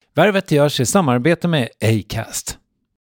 Värvet görs i samarbete med Acast.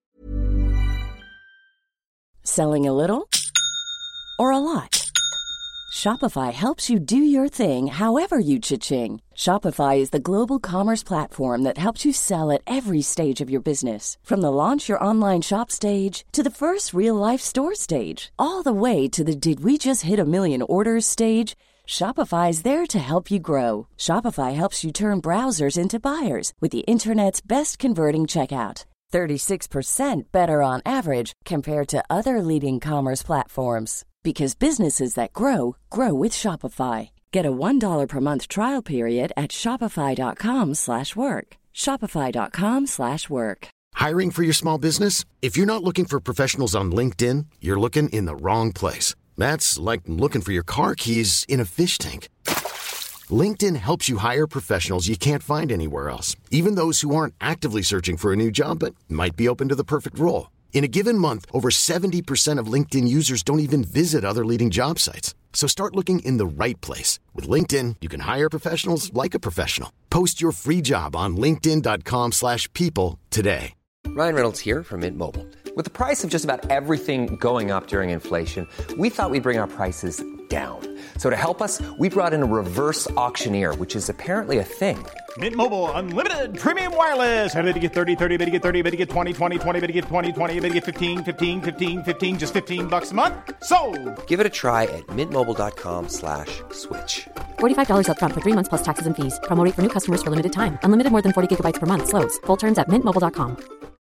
Selling a little or a lot? Shopify helps you do your thing however you cha-ching. Shopify is the global commerce platform that helps you sell at every stage of your business. From the launch your online shop stage to the first real-life store stage, all the way to the did we just hit a million orders stage. Shopify is there to help you grow. Shopify helps you turn browsers into buyers with the internet's best converting checkout. 36% better on average compared to other leading commerce platforms. Because businesses that grow, grow with Shopify. Get a $1 per month trial period at shopify.com/work. Shopify.com/work. Hiring for your small business? If you're not looking for professionals on LinkedIn, you're looking in the wrong place. That's like looking for your car keys in a fish tank. LinkedIn helps you hire professionals you can't find anywhere else, even those who aren't actively searching for a new job but might be open to the perfect role. In a given month, over 70% of LinkedIn users don't even visit other leading job sites. So start looking in the right place. With LinkedIn, you can hire professionals like a professional. Post your free job on linkedin.com/people today. Ryan Reynolds here from Mint Mobile. With the price of just about everything going up during inflation, we thought we'd bring our prices down. So to help us, we brought in a reverse auctioneer, which is apparently a thing. Mint Mobile Unlimited Premium Wireless. How to get 30, 30, bit to get 30, bit to get 20, 20, 20, bit to get 20, 20, bit to get 15, 15, 15, 15, just $15 a month? Sold! Give it a try at mintmobile.com/switch. $45 up front for 3 months plus taxes and fees. Promo rate for new customers for limited time. Unlimited more than 40 gigabytes per month. Slows full terms at mintmobile.com.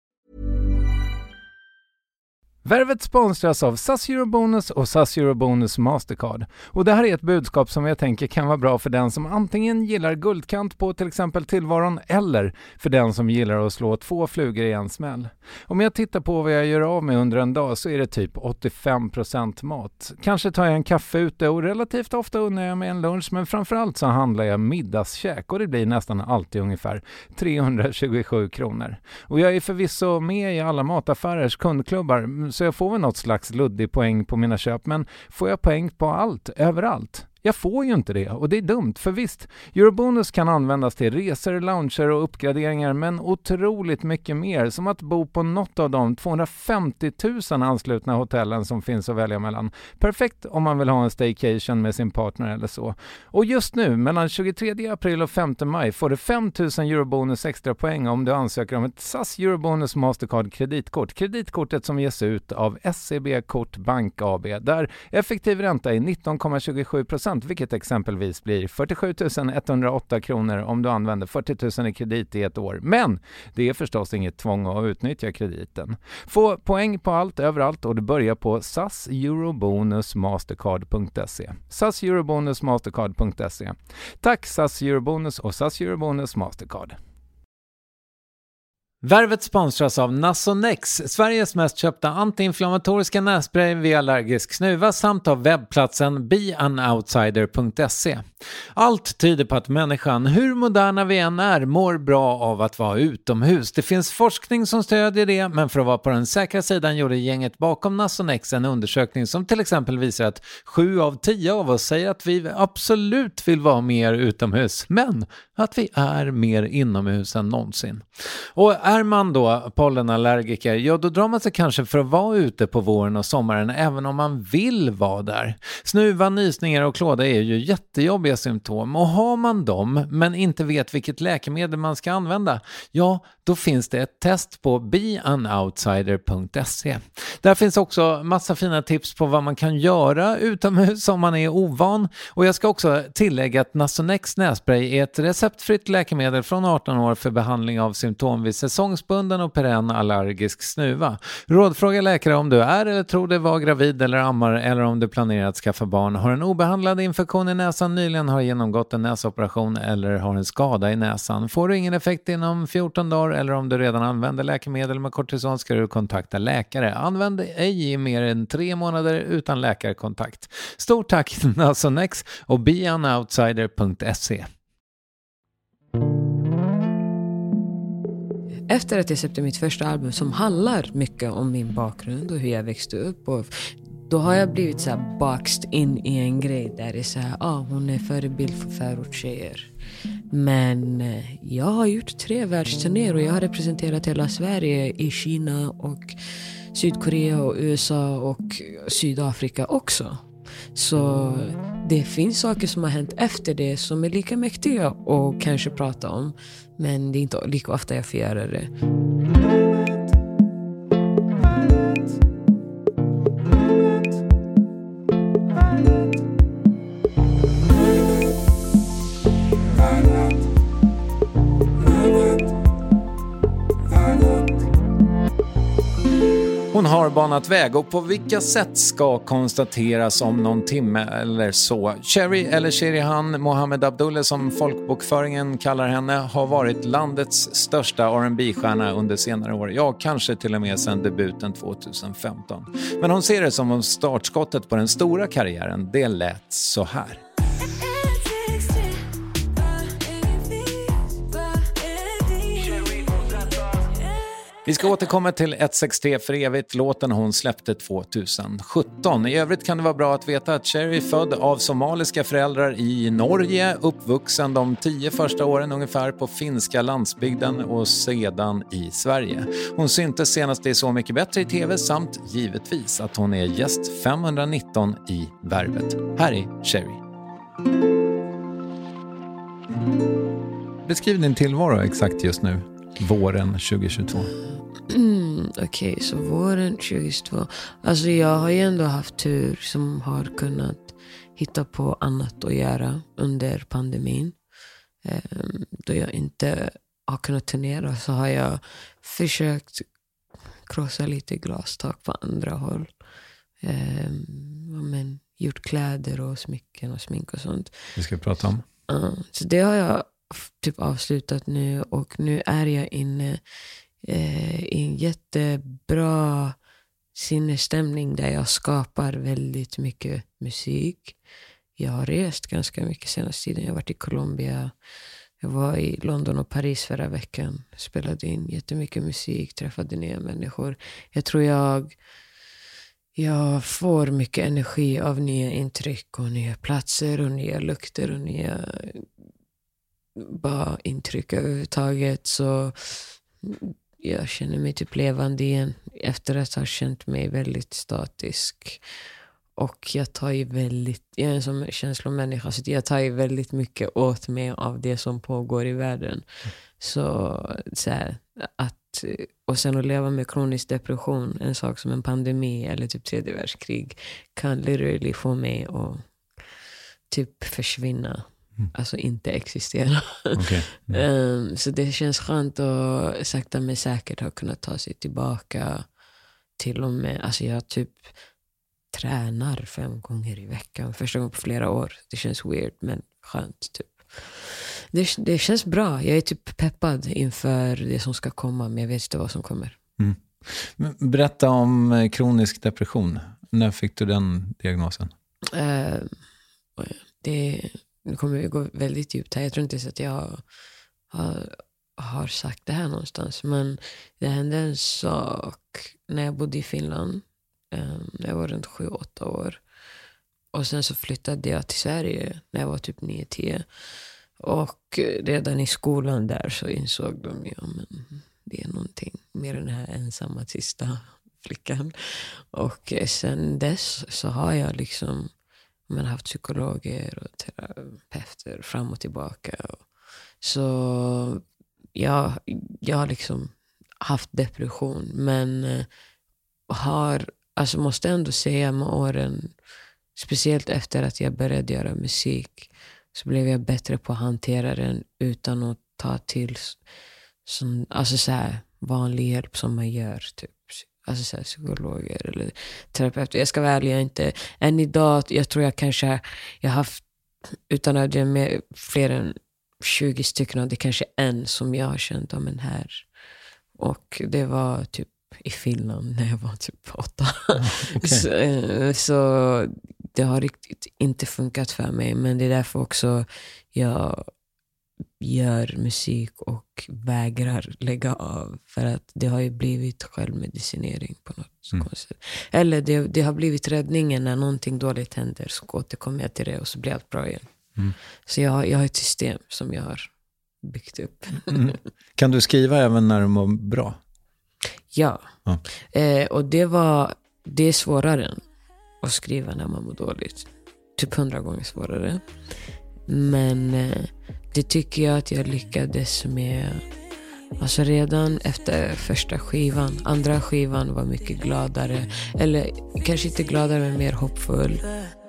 Värvet sponsras av SAS Eurobonus och SAS Eurobonus Mastercard. Och det här är ett budskap som jag tänker kan vara bra för den som antingen gillar guldkant på till exempel tillvaron eller för den som gillar att slå 2 flugor i en smäll. Om jag tittar på vad jag gör av med under en dag så är det typ 85% mat. Kanske tar jag en kaffe ute och relativt ofta unnar jag mig en lunch, men framförallt så handlar jag middagskäk och det blir nästan alltid ungefär 327 kronor. Och jag är förvisso med i alla mataffärers kundklubbar så jag får väl något slags luddig poäng på mina köp, men får jag poäng på allt, överallt? Jag får ju inte det och det är dumt, för visst, Eurobonus kan användas till resor, lounger och uppgraderingar, men otroligt mycket mer, som att bo på något av de 250 000 anslutna hotellen som finns att välja mellan. Perfekt om man vill ha en staycation med sin partner eller så. Och just nu, mellan 23 april och 5 maj, får du 5 000 Eurobonus extra poäng om du ansöker om ett SAS Eurobonus Mastercard kreditkort. Kreditkortet som ges ut av SEB Kort Bank AB, där effektiv ränta är 19,27%. Vilket exempelvis blir 47 108 kronor om du använder 40 000 i kredit i ett år. Men det är förstås inget tvång att utnyttja krediten. Få poäng på allt överallt och du börjar på saseurobonusmastercard.se. saseurobonusmastercard.se. Tack SAS Eurobonus och SAS Eurobonus Mastercard. Värvet sponsras av Nasonex, Sveriges mest köpta antiinflammatoriska nässpray vid allergisk snuva, samt av webbplatsen beanoutsider.se. Allt tyder på att människan, hur moderna vi än är, mår bra av att vara utomhus. Det finns forskning som stödjer det, men för att vara på den säkra sidan gjorde gänget bakom Nasonex en undersökning som till exempel visar att 7 av 10 av oss säger att vi absolut vill vara mer utomhus, men att vi är mer inomhus än någonsin. Och är man då pollenallergiker, ja då drar man sig kanske för att vara ute på våren och sommaren även om man vill vara där. Snuva, nysningar och klåda är ju jättejobbiga symptom, och har man dem men inte vet vilket läkemedel man ska använda, ja då finns det ett test på beanoutsider.se. Där finns också massa fina tips på vad man kan göra utomhus om man är ovan, och jag ska också tillägga att Nasonex nässpray är ett receptfritt läkemedel från 18 år för behandling av symptom vid säsongsbunden och perenn allergisk snuva. Rådfråga läkare om du är eller tror dig vara gravid eller ammar, eller om du planerar att skaffa barn, har en obehandlad infektion i näsan, nyligen har genomgått en näsoperation eller har en skada i näsan. Får du ingen effekt inom 14 dagar eller om du redan använder läkemedel med kortison ska du kontakta läkare. Använd ej i mer än 3 månader utan läkarkontakt. Stort tack Nasonex och beanoutsider.se. Efter att jag släppte mitt första album som handlar mycket om min bakgrund och hur jag växte upp, och då har jag blivit så här boxed in i en grej där det är så här, hon är förebild för förortstjejer. Men jag har gjort 3 världsturnéer och jag har representerat hela Sverige i Kina och Sydkorea och USA och Sydafrika också. Så det finns saker som har hänt efter det som är lika mäktiga och kanske prata om. Men det är inte lika ofta jag får göra det. Hon har banat väg och på vilka sätt ska konstateras om någon timme eller så. Cherry eller Sherihan Mohammed Abdullah som folkbokföringen kallar henne har varit landets största R&B-stjärna under senare år. Ja, kanske till och med sedan debuten 2015. Men hon ser det som om startskottet på den stora karriären, det lät så här. Vi ska återkomma till 163 för evigt, låten hon släppte 2017. I övrigt kan det vara bra att veta att Cherry är född av somaliska föräldrar i Norge, uppvuxen de 10 första åren ungefär på finska landsbygden och sedan i Sverige. Hon syntes senast i Så mycket bättre i tv samt givetvis att hon är gäst 519 i Värvet. Här är Cherry. Beskriv din tillvaro exakt just nu, våren 2022. Okej, så våren 2022. Alltså jag har ju ändå haft tur som har kunnat hitta på annat att göra under pandemin. Då jag inte har kunnat turnera så har jag försökt krossa lite glastak på andra håll. Men gjort kläder och smycken och smink och sånt. Det ska vi prata om. Så det har jag typ avslutat nu och nu är jag inne i en jättebra sinnesstämning där jag skapar väldigt mycket musik. Jag har rest ganska mycket senaste tiden. Jag har varit i Colombia, jag var i London och Paris förra veckan. Spelade in jättemycket musik, träffade nya människor. Jag tror jag får mycket energi av nya intryck och nya platser och nya lukter och nya bara intryck överhuvudtaget. Så jag känner mig typ levande igen efter att ha känt mig väldigt statisk. Och jag är en sån känslomänniska så jag tar ju väldigt mycket åt mig av det som pågår i världen. Så här, och sen att leva med kronisk depression, en sak som en pandemi eller typ 3:e världskrig kan literally få mig att typ försvinna. Alltså inte existera. Okay. Så det känns skönt att sakta men säkert ha kunnat ta sig tillbaka. Till och med, alltså jag typ tränar 5 gånger i veckan. Första gången på flera år. Det känns weird men skönt typ. Det känns bra. Jag är typ peppad inför det som ska komma, men jag vet inte vad som kommer. Berätta om kronisk depression. När fick du den diagnosen? Nu kommer vi gå väldigt djupt här. Jag tror inte så att jag har sagt det här någonstans. Men det hände en sak när jag bodde i Finland. Jag var runt 7-8 år. Och sen så flyttade jag till Sverige när jag var typ 9-10. Och redan i skolan där så insåg de men det är någonting med den här ensamma sista flickan. Och sen dess så har jag liksom haft psykologer och terapeuter fram och tillbaka. Så jag har liksom haft depression. Men måste ändå säga med åren, speciellt efter att jag började göra musik, så blev jag bättre på att hantera den utan att ta till så här vanlig hjälp som man gör typ. Alltså så här, psykologer eller terapeuter. Jag ska vara ärlig, inte än idag. Jag tror jag har haft, utan att det är med fler än 20 stycken, och det är kanske en som jag har känt om en här. Och det var typ i Finland när jag var typ 8. Okay. Så det har riktigt inte funkat för mig. Men det är därför också jag gör musik och vägrar lägga av. För att det har ju blivit självmedicinering på något konstigt. Eller det har blivit räddningen när någonting dåligt händer. Så återkommer jag till det och så blir allt bra igen. Så jag har ett system som jag har byggt upp. Kan du skriva även när du mår bra? Ja. Och det är svårare att skriva när man mår dåligt. Typ 100 gånger svårare. Men det tycker jag att jag lyckades med. Alltså redan efter första skivan. Andra skivan var mycket gladare. Eller kanske inte gladare, men mer hoppfull.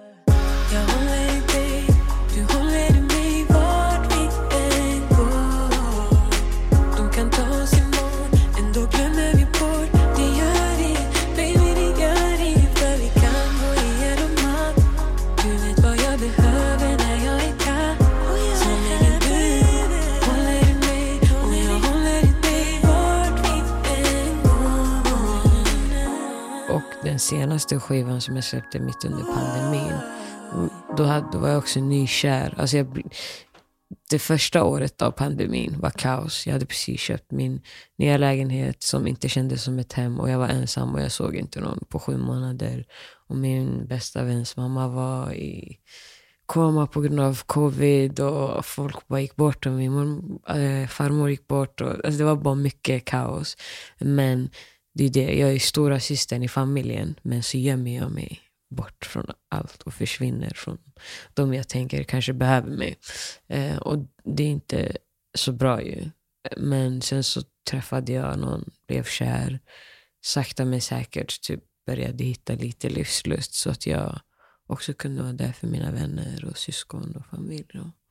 Den senaste skivan som jag släppte mitt under pandemin, då var jag också nykär. Alltså det första året av pandemin var kaos. Jag hade precis köpt min nya lägenhet som inte kändes som ett hem, och jag var ensam och jag såg inte någon på 7 månader. Och min bästa väns mamma var i koma på grund av covid, och folk bara gick bort, och min farmor gick bort, och alltså det var bara mycket kaos. Men det är det, jag är stora systern i familjen, men så gömmer jag mig bort från allt och försvinner från de jag tänker kanske behöver mig. Och det är inte så bra ju. Men sen så träffade jag någon, blev kär, sakta men säkert typ började hitta lite livslust, så att jag också kunde vara där för mina vänner och syskon och familj.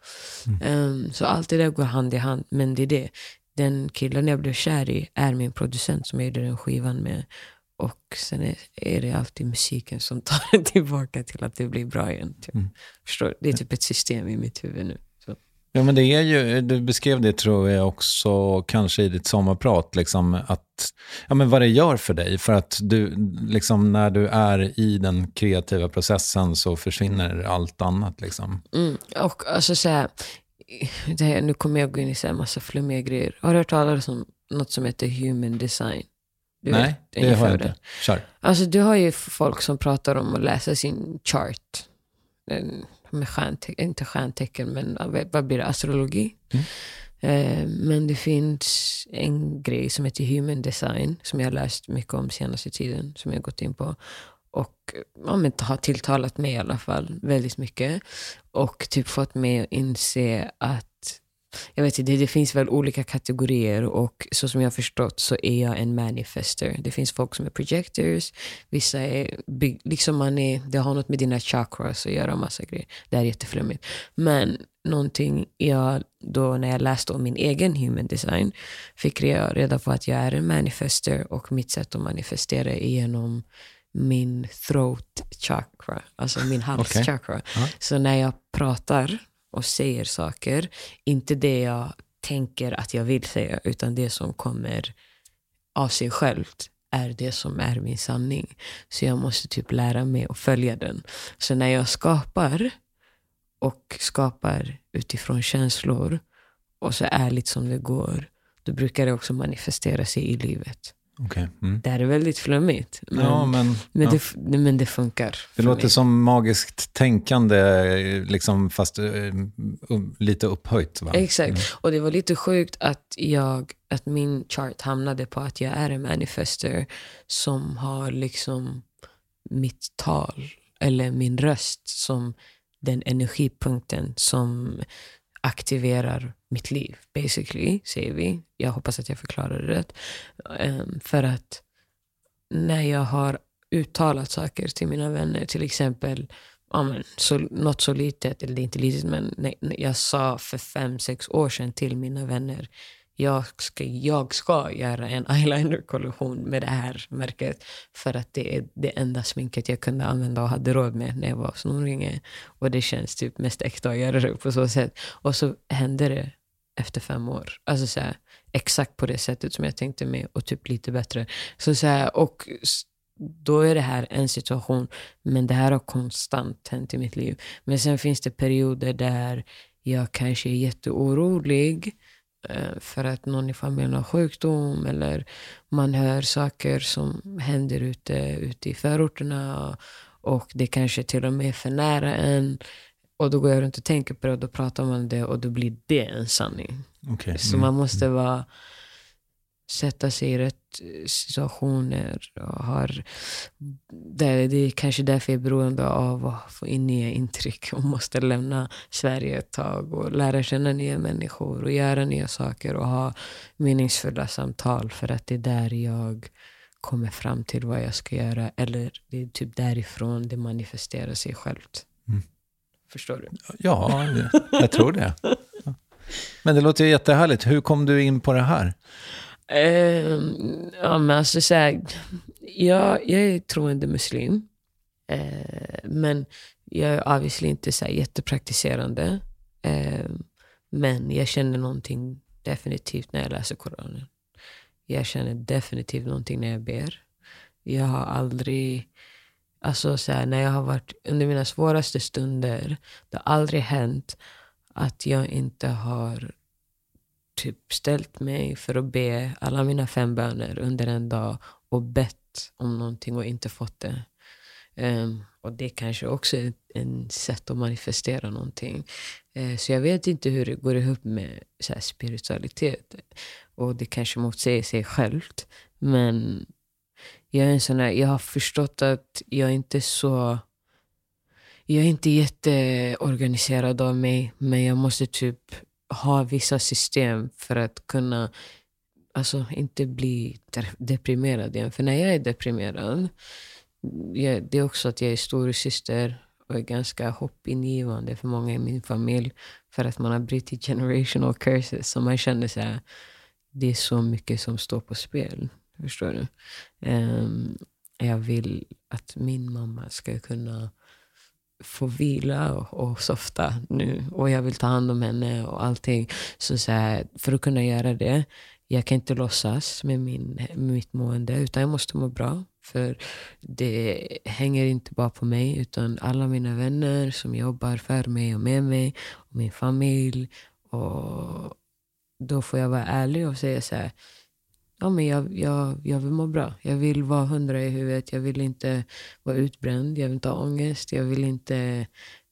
Så allt det där går hand i hand, men det är det. Den killen jag blev kär i är min producent som jag gjorde den skivan med. Och sen är det alltid musiken som tar det tillbaka till att det blir bra igen. Typ. Förstår? Det är typ ett system i mitt huvud nu. Så. Ja, men det är ju, du beskrev det tror jag också kanske i ditt sommarprat, liksom att, ja men vad det gör för dig, för att du liksom när du är i den kreativa processen så försvinner allt annat liksom. Och alltså så här, nu kommer jag gå in i så här massa flummiga grejer. Har du hört talas om något som heter human design? Nej, det har jag inte. Kör. Alltså du har ju folk som pratar om att läsa sin chart. Med inte stjärntecken, men vad blir det? Astrologi. Men det finns en grej som heter human design, som jag har läst mycket om senaste tiden, som jag har gått in på. Och har tilltalat mig i alla fall väldigt mycket. Och typ fått mig att inse att jag vet inte, det finns väl olika kategorier, och så som jag har förstått så är jag en manifester. Det finns folk som är projectors, vissa är liksom det har något med dina chakras att göra, massa grejer. Det är jätteflummigt. Men någonting jag då, när jag läste om min egen human design, fick jag reda på att jag är en manifester, och mitt sätt att manifestera är genom min throat chakra, alltså min halschakra. Okay. Så när jag pratar och säger saker, inte det jag tänker att jag vill säga, utan det som kommer av sig självt är det som är min sanning. Så jag måste typ lära mig att följa den. Så när jag skapar utifrån känslor och så ärligt som det går, då brukar det också manifestera sig i livet. Okay. Det här är väldigt flummigt. Men det funkar. Det låter mig som magiskt tänkande, liksom, fast lite upphöjt. Va? Exakt. Och det var lite sjukt att min chart hamnade på att jag är en manifester som har liksom mitt tal eller min röst som den energipunkten som aktiverar mitt liv, basically, säger vi. Jag hoppas att jag förklarar det rätt. För att när jag har uttalat saker till mina vänner, till exempel något så litet, eller det är inte litet, men jag sa för 5-6 år sedan till mina vänner, jag ska göra en eyeliner-kollektion med det här märket, för att det är det enda sminket jag kunde använda och hade råd med när jag var snorunge. Och det känns typ mest äkta att göra det på så sätt. Och så hände det efter 5 år. Alltså så här, exakt på det sättet som jag tänkte mig, och typ lite bättre. Så här, och då är det här en situation, men det här har konstant hänt i mitt liv. Men sen finns det perioder där jag kanske är jätteorolig för att någon i familjen har sjukdom, eller man hör saker som händer ute i förorterna, och det kanske till och med är för nära en, och då går jag runt och tänker på det, och då pratar man det, och då blir det en sanning. Okay. Så man måste sätta sig i rätt situationer. Och det är kanske därför jag är beroende av att få in nya intryck. Och måste lämna Sverige ett tag och lära känna nya människor och göra nya saker och ha meningsfulla samtal. För att det är där jag kommer fram till vad jag ska göra. Eller det är typ därifrån det manifesterar sig självt. Förstår du? Ja, jag tror det. Men det låter ju jättehärligt. Hur kom du in på det här? Men alltså så här, jag är troende muslim. Men jag är obviously inte så här jättepraktiserande. Men jag känner någonting definitivt när jag läser Koranen. Jag känner definitivt någonting när jag ber. Jag har aldrig... Alltså så här, när jag har varit under mina svåraste stunder, det har aldrig hänt att jag inte har typ ställt mig för att be alla mina 5 böner under en dag och bett om någonting och inte fått det. Och det kanske också är en sätt att manifestera någonting. Så jag vet inte hur det går ihop med så här spiritualitet. Och det kanske motsäger sig självt. Men jag har förstått att jag är inte jätteorganiserad av mig, men jag måste typ ha vissa system för att kunna inte bli deprimerad igen. För när jag är deprimerad, det är också att jag är storasyster och är ganska hoppingivande för många i min familj, för att man har brutit generational curses, så man känner så här, det är så mycket som står på spel. Förstår du? Jag vill att min mamma ska kunna få vila och softa nu. Och jag vill ta hand om henne och allting. Så här, för att kunna göra det, jag kan inte låtsas med mitt mående, utan jag måste må bra. För det hänger inte bara på mig, utan alla mina vänner som jobbar för mig och med mig, och min familj. Och då får jag vara ärlig och säga så här: ja, men jag vill må bra. Jag vill vara 100 i huvudet. Jag vill inte vara utbränd. Jag vill inte ha ångest. Jag vill inte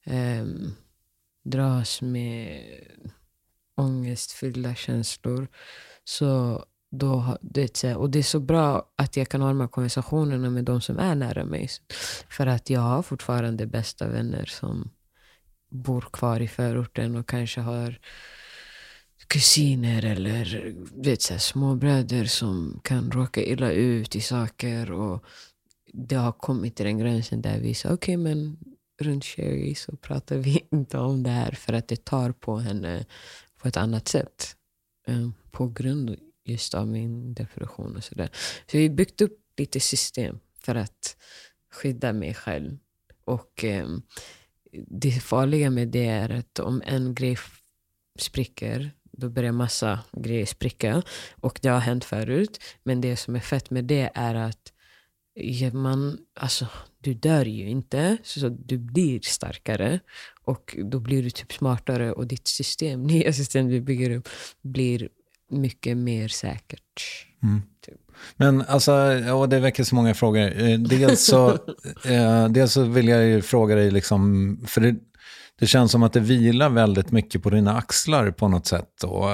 dras med ångestfyllda känslor. Så då, och det är så bra att jag kan ha de här konversationerna med de som är nära mig. För att jag har fortfarande bästa vänner som bor kvar i förorten och kanske har kusiner eller småbröder som kan råka illa ut i saker, och det har kommit till den gränsen där vi sa okej, men runt Sherry så pratar vi inte om det här, för att det tar på henne på ett annat sätt på grund just av min depression och sådär. Så vi byggt upp lite system för att skydda mig själv, och det farliga med det är att om en grej spricker, då börjar massa grejer spricka. Och det har hänt förut. Men det som är fett med det är att du dör ju inte. Så du blir starkare. Och då blir du typ smartare. Och ditt nya system du bygger upp blir mycket mer säkert. Typ. Men det väcker så många frågor. Dels så vill jag ju fråga dig liksom, för det känns som att det vilar väldigt mycket på dina axlar på något sätt. Och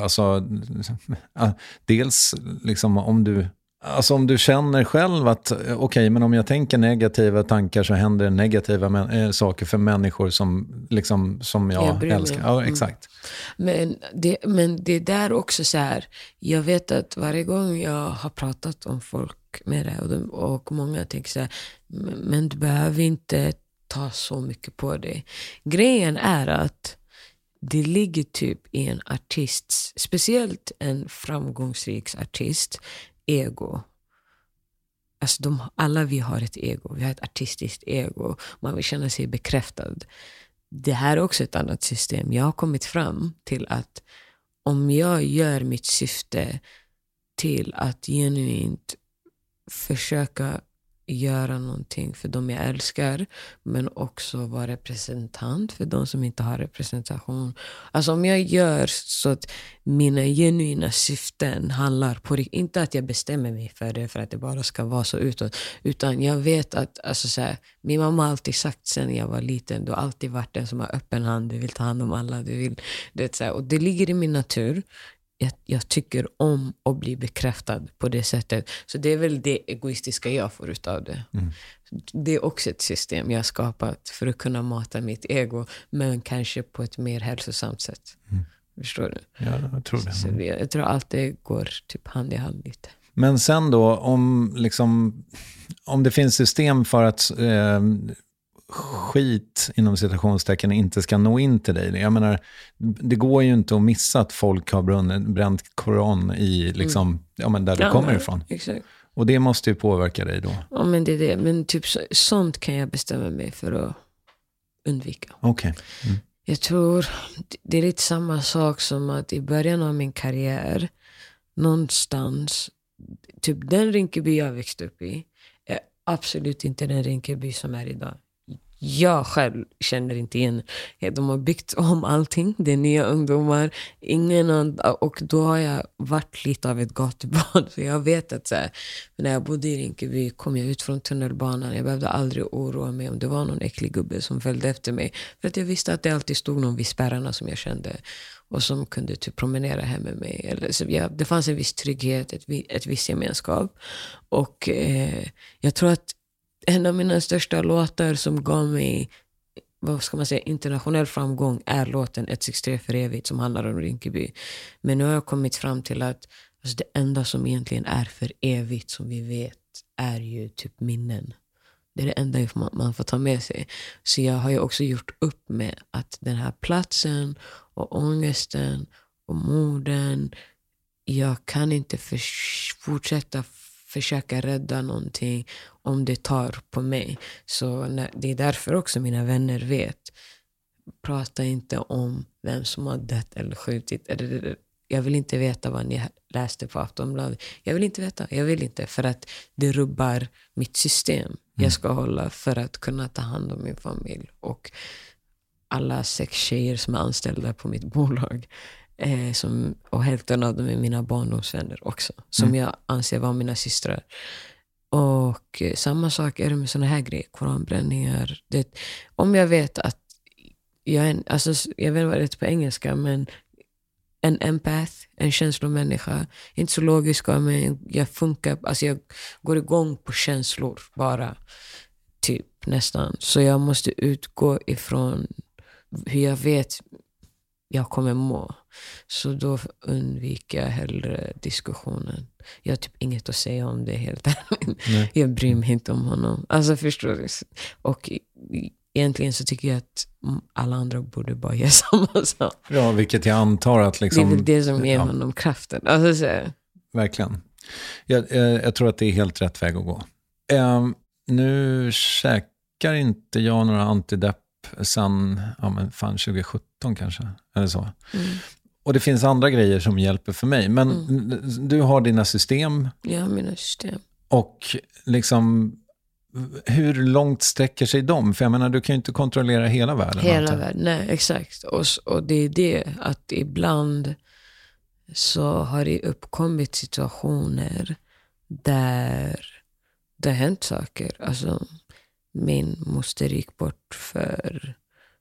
dels liksom om du känner själv att okej, men om jag tänker negativa tankar så händer negativa saker för människor som jag älskar. Ja, exakt. Men det är där också så här, jag vet att varje gång jag har pratat om folk med det, och många tänker så här, men du behöver inte ta så mycket på dig. Grejen är att det ligger typ i en artists, speciellt en framgångsrik artist, ego. Alltså alla vi har ett ego. Vi har ett artistiskt ego. Man vill känna sig bekräftad. Det här är också ett annat system. Jag har kommit fram till att om jag gör mitt syfte till att genuint försöka göra någonting för de jag älskar, men också vara representant för de som inte har representation. Alltså om jag gör så att mina genuina syften handlar på det, inte att jag bestämmer mig för det för att det bara ska vara så utåt, utan jag vet att min mamma har alltid sagt sen jag var liten, du har alltid varit den som har öppen hand, du vill ta hand om alla, och det ligger i min natur. jag tycker om att bli bekräftad på det sättet. Så det är väl det egoistiska jag får ut av det. Det är också ett system jag har skapat för att kunna mata mitt ego, men kanske på ett mer hälsosamt sätt. Förstår du? Ja, jag tror det. Så jag tror allt det går typ hand i hand lite. Men sen då, om det finns system för att skit inom citationstecken inte ska nå in till dig. Jag menar, det går ju inte att missa att folk har bränt Koran i liksom, där du kommer ifrån. Exakt. Och det måste ju påverka dig då. Ja, men det är det. Men typ sånt kan jag bestämma mig för att undvika. Okej. Jag tror det är lite samma sak som att i början av min karriär någonstans, typ den Rinkeby jag växte upp i är absolut inte den Rinkeby som är idag. Jag själv känner inte igen. De har byggt om allting. Det är nya ungdomar. Och då har jag varit lite av ett gatubarn. Så jag vet att så här, när jag bodde i Rinkeby kom jag ut från tunnelbanan. Jag behövde aldrig oroa mig om det var någon äcklig gubbe som följde efter mig. För att jag visste att det alltid stod någon vid spärrarna som jag kände. Och som kunde typ promenera hem med mig. Eller, så det fanns en viss trygghet, ett viss gemenskap. Och jag tror att en av mina största låtar som gav mig, vad ska man säga, internationell framgång är låten 163 för evigt som handlar om Rinkeby. Men nu har jag kommit fram till att alltså, det enda som egentligen är för evigt som vi vet är ju typ minnen. Det är det enda man får ta med sig. Så jag har ju också gjort upp med att den här platsen och ångesten och morden, jag kan inte fortsätta försöka rädda någonting om det tar på mig. Så det är därför också mina vänner vet. Prata inte om vem som har dött eller skjutit. Jag vill inte veta vad ni läste på Aftonbladet. Jag vill inte veta. Jag vill inte. För att det rubbar mitt system. Jag ska hålla för att kunna ta hand om min familj. Och alla 6 tjejer som är anställda på mitt bolag. Och hälften av dem är mina barndomsvänner också. Som jag anser vara mina systrar. Och samma sak är det med såna här grejer. Koranbränningar. Om jag vet att jag är jag vet vad det är på engelska, men en empath, en känslomänniska. Inte så logisk av mig. Jag går igång på känslor bara. Typ nästan. Så jag måste utgå ifrån hur jag vet jag kommer må. Så då undviker jag hellre diskussionen. Jag har typ inget att säga om det helt ärligt. Jag bryr mig inte om honom. Alltså förstår du? Och egentligen så tycker jag att alla andra borde bara göra samma sak. Ja, vilket jag antar att liksom... Det är väl det som ger honom kraften. Alltså, så. Verkligen. Jag tror att det är helt rätt väg att gå. Nu käkar inte jag några antidepp sen 2017 kanske. Eller så. Och det finns andra grejer som hjälper för mig. Men du har dina system. Ja, mina system. Och liksom... Hur långt sträcker sig de? För jag menar, du kan ju inte kontrollera hela världen. Hela världen, nej, exakt. Och det är det att ibland så har det uppkommit situationer där det har hänt saker. Alltså, min moster gick bort för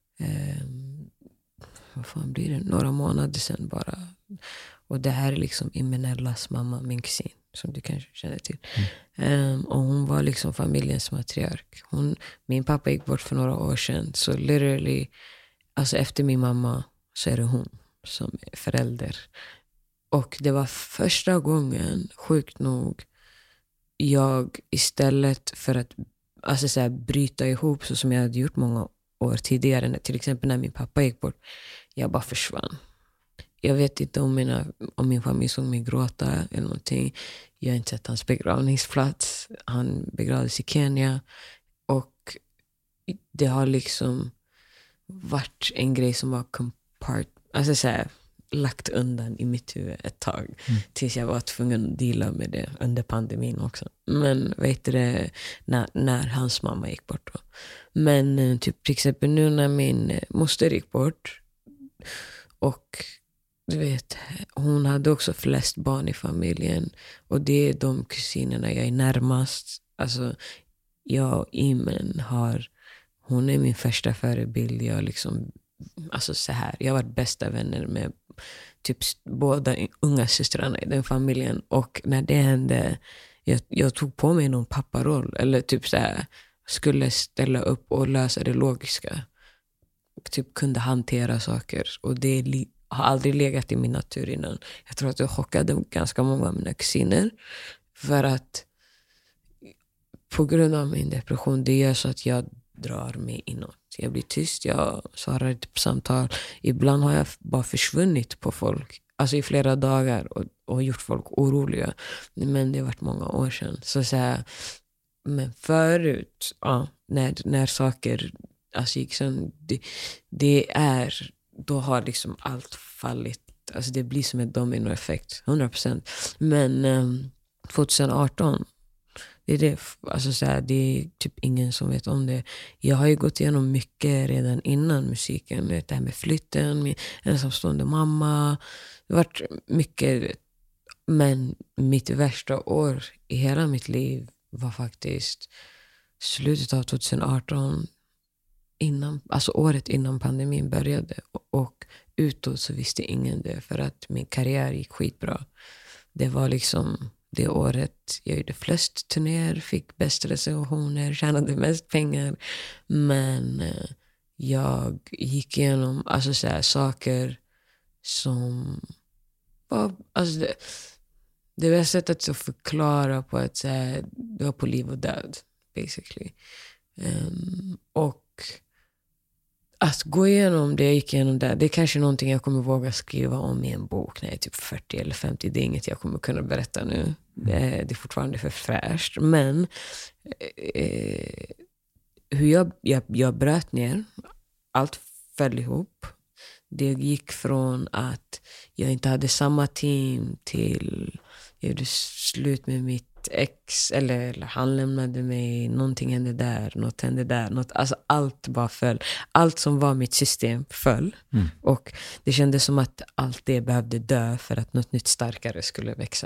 vad fan blir det? Några månader sedan bara. Och det här är liksom Imenellas mamma, min kusin, som du kanske känner till. Och hon var liksom familjens matriark. Min pappa gick bort för några år sedan. Så literally, alltså efter min mamma så är det hon som är förälder. Och det var första gången, sjukt nog, jag istället för att bryta ihop så som jag hade gjort många år tidigare. Till exempel när min pappa gick bort. Jag bara försvann. Jag vet inte om min familj såg mig gråta eller någonting. Jag har inte sett hans begravningsplats. Han begravdes i Kenya. Och det har liksom varit en grej som var lagt undan i mitt huvud ett tag. Tills jag var tvungen att dela med det under pandemin också. Men vet du, när hans mamma gick bort då. Men typ till exempel nu när min moster gick bort. Och du vet, hon hade också flest barn i familjen. Och det är de kusinerna jag är närmast. Alltså, jag och Imen hon är min första förebild. Jag liksom alltså så här, jag har varit bästa vänner med typ båda unga systrarna i den familjen. Och när det hände, jag tog på mig någon papparoll. Eller typ så här, skulle ställa upp och lösa det logiska. Och typ kunde hantera saker. Och det har aldrig legat i min natur innan. Jag tror att jag chockade ganska många av mina kusiner. För att på grund av min depression, det gör så att jag drar mig inåt. Jag blir tyst, jag svarar inte på samtal. Ibland har jag bara försvunnit på folk. Alltså i flera dagar och gjort folk oroliga. Men det har varit många år sedan. Så här, men förut, ja, när saker alltså gick sen, då har liksom allt fallit. Alltså det blir som en dominoeffekt, 100%. Men 2018, det är det, alltså så här, det är typ ingen som vet om det. Jag har ju gått igenom mycket redan innan musiken. Det här med flytten, min ensamstående mamma. Det har varit mycket. Men mitt värsta år i hela mitt liv var faktiskt slutet av 2018. Alltså året innan pandemin började. Och utåt så visste ingen det. För att min karriär gick skitbra. Det var liksom det året jag gjorde flest turnéer, fick bäst recensioner, tjänade mest pengar. Men jag gick igenom alltså så här, saker som var, alltså det var sättet att förklara på att så här, det var på liv och död basically. Och att gå igenom det jag gick igenom där, det är kanske någonting jag kommer våga skriva om i en bok när jag är typ 40 eller 50. Det är inget jag kommer kunna berätta nu. Det är fortfarande för fräscht. Men hur jag bröt ner, allt föll ihop. Det gick från att jag inte hade samma team till jag gjorde slut med mitt ex, eller han lämnade mig, någonting hände där, något hände där, alltså allt bara föll. Allt som var mitt system föll. Och det kändes som att allt det behövde dö för att något nytt starkare skulle växa.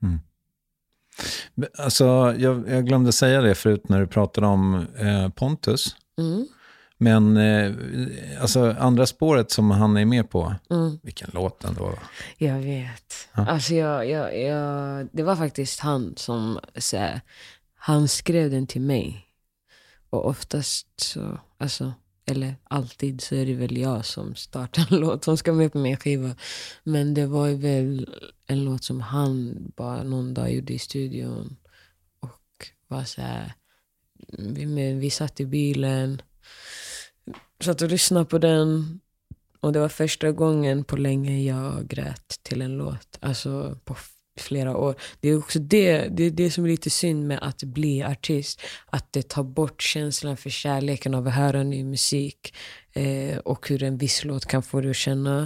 Alltså, jag glömde säga det förut när du pratade om Pontus. Men alltså andra spåret som han är med på, vilken låt ändå. Jag vet. Ja. Alltså det var faktiskt han som han skrev den till mig. Och oftast så, alltså, eller alltid så är det väl jag som startar en låt som ska med på min skiva. Men det var väl en låt som han bara någon dag gjorde i studion. Och var så här, vi satt i bilen, satt och lyssnade på den. Och det var första gången på länge jag grät till en låt. Alltså på flera år. Det är också det som är lite synd med att bli artist. Att det tar bort känslan för kärleken av att höra ny musik. Och hur en viss låt kan få dig att känna.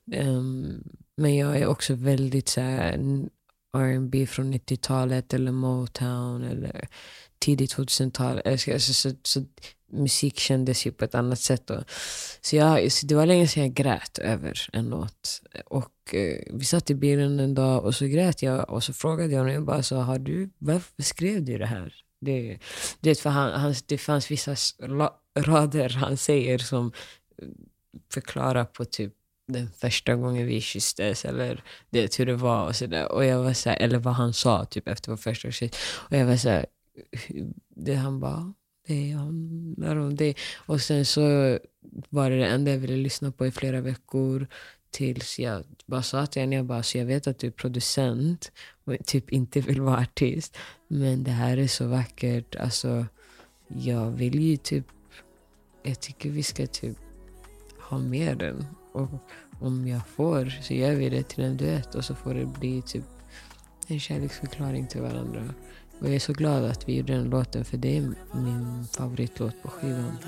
Men jag är också väldigt så här, R&B från 90-talet eller Motown eller tidigt 2000-tal. Så musik kändes ju på ett annat sätt då. Så det var länge sedan jag grät över en låt. Och vi satt i bilen en dag och så grät jag och så frågade jag honom, jag bara så, varför skrev du det här? Det för det fanns vissa rader han säger som förklarar på typ den första gången vi kysstes eller det hur det var och sådär. Och jag var så här, eller vad han sa typ efter vår första kyss. Och jag var så här, det han bara, det handlar om det. Och sen så var det enda jag ville lyssna på i flera veckor tills jag bara sa till henne, så jag vet att du är producent och typ inte vill vara artist, men det här är så vackert, alltså jag vill ju typ, jag tycker vi ska typ ha mer den, och om jag får så gör vi det till en duett och så får det bli typ en kärleksförklaring till varandra. Och jag är så glad att vi gjorde den låten, för det är min favoritlåt på skivan.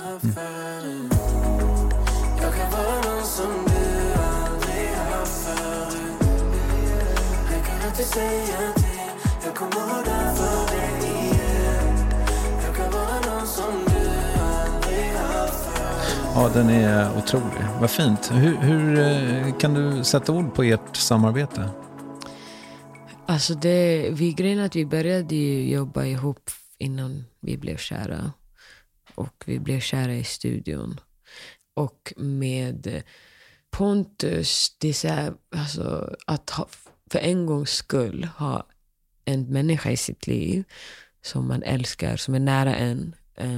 Jag kan vara någon som du aldrig har förut. Jag kan inte säga till, jag kommer vara där för dig igen. Jag kan vara någon som du aldrig har förut. Ja, den är otrolig. Vad fint. Hur kan du sätta ord på ert samarbete? Alltså grejen att vi började ju jobba ihop innan vi blev kära. Och vi blev kära i studion. Och med Pontus, det är så här, alltså, att för en gångs skull ha en människa i sitt liv som man älskar, som är nära en.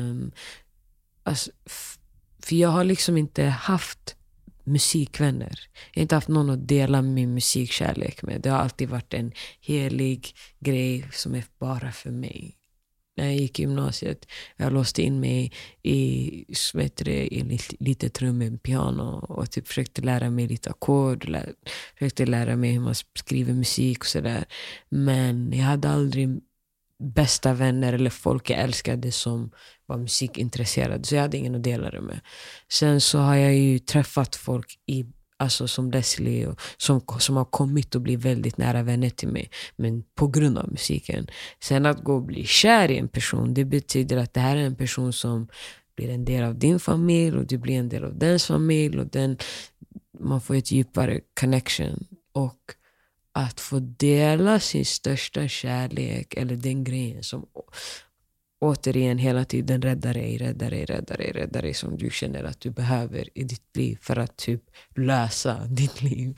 Alltså, för jag har liksom inte haft musikvänner. Jag har inte haft någon att dela min musikkärlek med. Det har alltid varit en helig grej som är bara för mig. När jag gick i gymnasiet, jag låste in mig i lite trummor, piano och typ försökte lära mig lite ackord, försökte lära mig hur man skriver musik och sådär. Men jag hade aldrig bästa vänner eller folk jag älskade som var musikintresserade, så jag hade ingen att dela det med. Sen så har jag ju träffat folk alltså som Leslie och som har kommit och blivit väldigt nära vänner till mig, men på grund av musiken. Sen att gå och bli kär i en person, det betyder att det här är en person som blir en del av din familj och du blir en del av dens familj, och man får ett djupare connection. Och att få dela sin största kärlek eller den grejen som återigen hela tiden räddar dig som du känner att du behöver i ditt liv för att typ lösa ditt liv.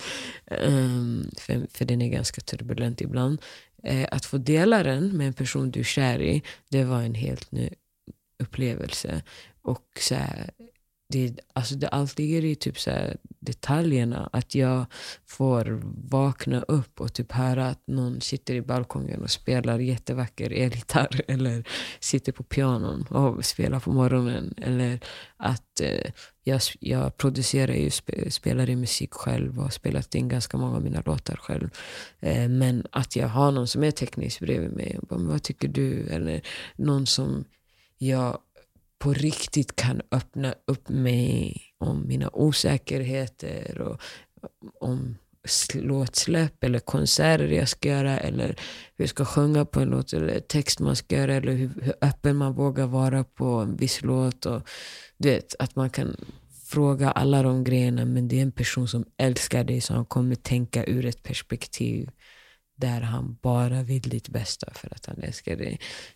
För den är ganska turbulent ibland. Att få dela den med en person du är kär i, det var en helt ny upplevelse. Och så här, det allt ligger i typ så här detaljerna, att jag får vakna upp och typ höra att någon sitter i balkongen och spelar jättevacker elgitarr, eller sitter på pianon och spelar på morgonen, eller att jag producerar ju, spelar i musik själv och har spelat in ganska många av mina låtar själv, men att jag har någon som är teknisk bredvid mig och bara, vad tycker du? Eller någon som jag på riktigt kan öppna upp mig om mina osäkerheter och om låtsläpp eller konserter jag ska göra, eller hur jag ska sjunga på en låt, eller text man ska göra, eller hur öppen man vågar vara på en viss låt. Och du vet, att man kan fråga alla de grejerna, men det är en person som älskar dig, så han kommer tänka ur ett perspektiv där han bara vill ditt bästa för att han älskar dig.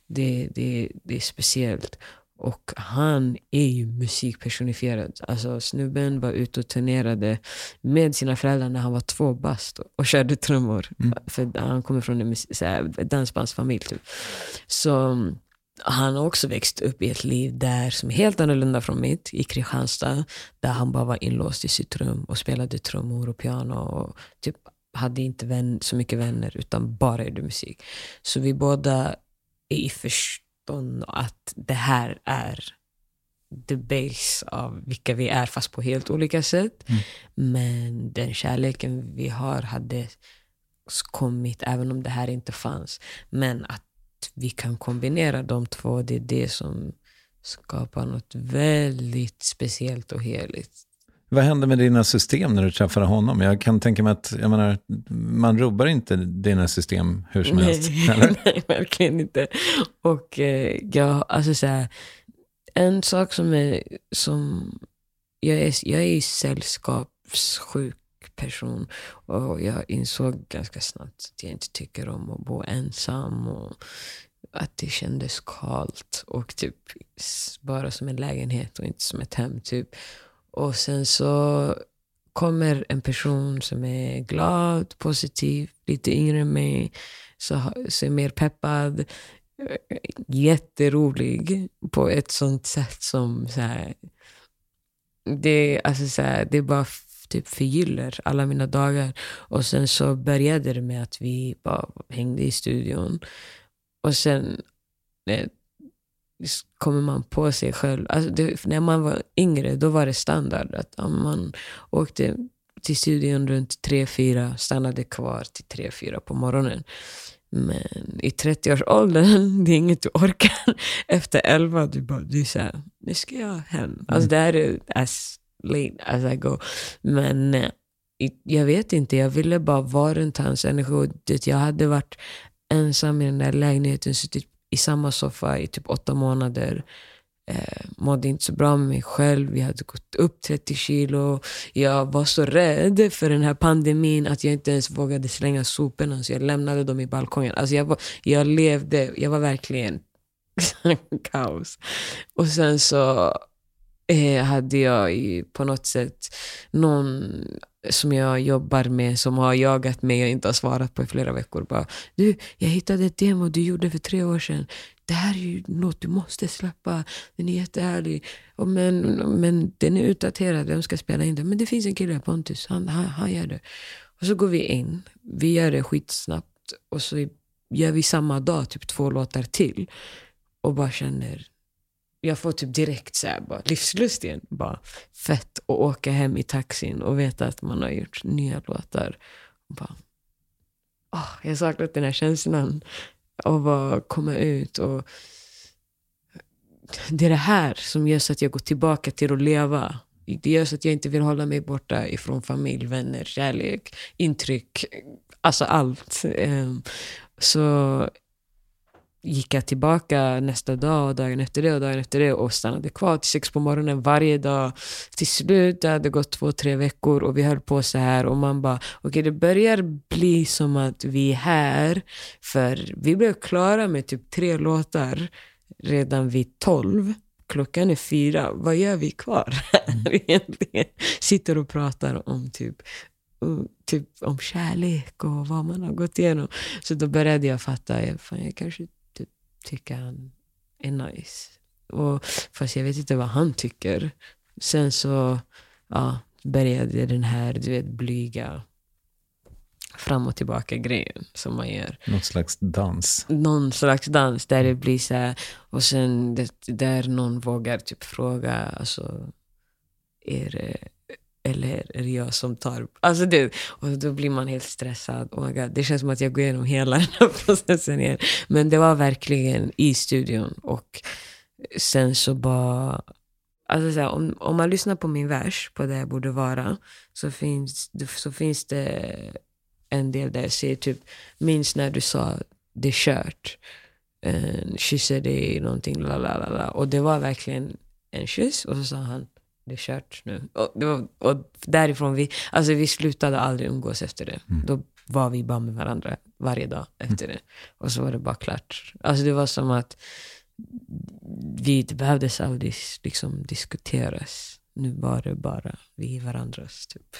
Det är speciellt. Och han är ju musikpersonifierad. Alltså snubben var ute och turnerade med sina föräldrar när han var 2 bast och körde trummor. För han kommer från en dansbandsfamilj typ. Så han har också växt upp i ett liv där som är helt annorlunda från mitt, i Kristianstad, där han bara var inlåst i sitt rum och spelade trummor och piano och typ hade inte så mycket vänner, utan bara gjorde musik. Så vi båda är i att det här är the base av vilka vi är, fast på helt olika sätt. Men den kärleken vi har hade kommit även om det här inte fanns. Men att vi kan kombinera de två, det är det som skapar något väldigt speciellt och heligt. Vad hände med dina system när du träffade honom? Jag kan tänka mig att man rubbar inte dina system hur som helst. Eller? Nej, verkligen inte. Och alltså så här, en sak som jag är sällskapssjuk person, och jag insåg ganska snabbt att jag inte tycker om att bo ensam, och att det kändes kallt och typ bara som en lägenhet och inte som ett hem typ. Och sen så kommer en person som är glad, positiv, lite yngre än mig, så är mer peppad, jätterolig på ett sånt sätt som så här, det bara typ förgyller alla mina dagar. Och sen så började det med att vi bara hängde i studion, och sen kommer man på sig själv. Alltså när man var yngre, då var det standard att man åkte till studion runt 3-4, stannade kvar till 3-4 på morgonen. Men i 30-årsåldern, det är inget du orkar. Efter 11, du säger, nu ska jag hem. Alltså det här är as late as I go. Men jag vet inte, jag ville bara vara runt hans energi. Jag hade varit ensam i den där lägenheten, suttit i samma soffa i typ 8 månader. Mådde inte så bra med mig själv. Vi hade gått upp 30 kilo. Jag var så rädd för den här pandemin att jag inte ens vågade slänga soporna, så jag lämnade dem i balkongen. Alltså jag var verkligen kaos. Och sen så hade jag på något sätt någon som jag jobbar med som har jagat mig och inte har svarat på i flera veckor. Bara, du, jag hittade ett demo du gjorde för 3 år sedan. Det här är ju något du måste släppa. Den är jättehärlig. Men den är utdaterad. Vem ska spela in det? Men det finns en kille, Pontus. Han gör det. Och så går vi in. Vi gör det skitsnabbt. Och så gör vi samma dag typ 2 låtar till. Och bara känner... Jag får typ direkt så här, bara livslust igen. Bara fett att åka hem i taxin och veta att man har gjort nya låtar. Och bara, jag har saknat den här känslan av att komma ut. Och det är det här som gör så att jag går tillbaka till att leva. Det gör så att jag inte vill hålla mig borta ifrån familj, vänner, kärlek, intryck. Alltså allt. Så... gick jag tillbaka nästa dag och dagen efter det och stannade kvar till 6 på morgonen varje dag. Till slut det hade gått 2-3 veckor och vi höll på så här och man bara, okej, det börjar bli som att vi är här, för vi blev klara med typ 3 låtar redan vid 12. Klockan är 4. Vad gör vi kvar? Egentligen sitter och pratar om typ om kärlek och vad man har gått igenom. Så då började jag fatta, jag kanske tycker han är nice. Och fast jag vet inte vad han tycker. Sen så började den här, du vet, blyga fram och tillbaka grejen som man gör. Någon slags dans där det blir så här, och sen där någon vågar typ fråga, alltså är det jag som tar... Alltså det, och då blir man helt stressad. Oh my God, det känns som att jag går igenom hela den här processen igen. Men det var verkligen i studion. Och sen så bara... Alltså så här, om man lyssnar på min vers, på det jag borde vara, så finns det en del där jag säger typ, minns när du sa det är kört. Kysser dig någonting, lalalala. Och det var verkligen en kyss. Och så sa han, det är kört nu. Och därifrån vi slutade aldrig umgås efter det. Då var vi bara med varandra varje dag efter det. Och så var det bara klart. Alltså det var som att det behövdes aldrig liksom diskuteras. Nu var det bara vi varandras typ.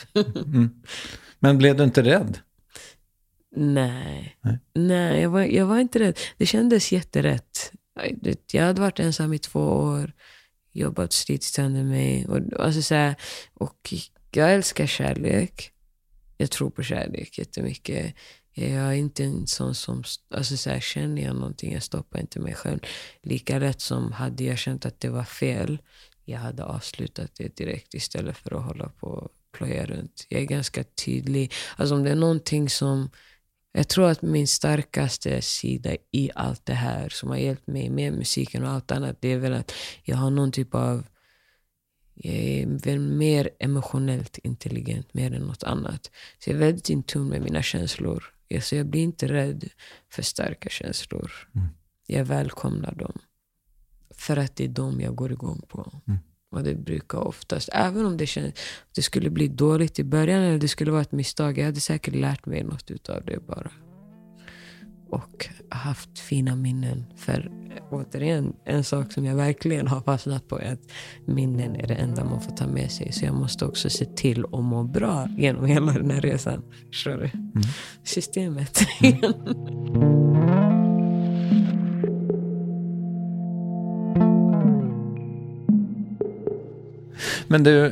Men blev du inte rädd? Nej, jag var inte rädd. Det kändes jätterätt. Jag hade varit ensam i 2 år. Jobbat slitstände mig. Alltså så här, och jag älskar kärlek. Jag tror på kärlek jättemycket. Jag är inte en sån som... Alltså så här, känner jag någonting, jag stoppar inte mig själv. Lika rätt som hade jag känt att det var fel, jag hade avslutat det direkt istället för att hålla på och plöja runt. Jag är ganska tydlig. Alltså om det är någonting som... Jag tror att min starkaste sida i allt det här som har hjälpt mig med musiken och allt annat, det är väl att jag har någon typ av... Jag är väl mer emotionellt intelligent, mer än något annat. Så jag är väldigt in tune med mina känslor. Så jag blir inte rädd för starka känslor. Jag välkomnar dem. För att det är dem jag går igång på. Och det brukar oftast, även om det skulle bli dåligt i början eller det skulle vara ett misstag, jag hade säkert lärt mig något utav det bara. Och haft fina minnen. För återigen, en sak som jag verkligen har fastnat på är att minnen är det enda man får ta med sig. Så jag måste också se till att må bra genom hela den här resan. Förstår du? Systemet. Men du,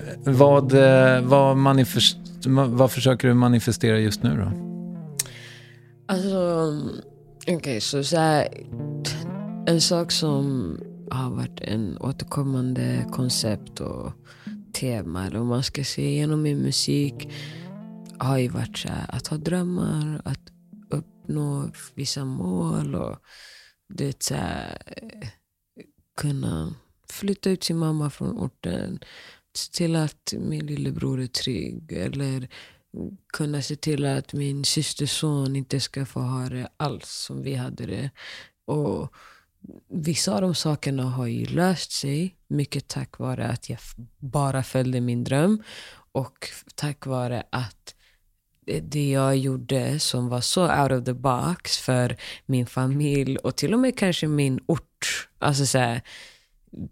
vad försöker du manifestera just nu då? Alltså, okej, så här, en sak som har varit en återkommande koncept och tema, eller om man ska se genom min musik, har ju varit så här, att ha drömmar, att uppnå vissa mål och det så här, kunna flytta ut sin mamma från orten, till att min lillebror är trygg, eller kunna se till att min systerson inte ska få ha det alls som vi hade det. Och vissa av de sakerna har ju löst sig mycket tack vare att jag bara följde min dröm, och tack vare att det jag gjorde som var så out of the box för min familj och till och med kanske min ort, alltså så här,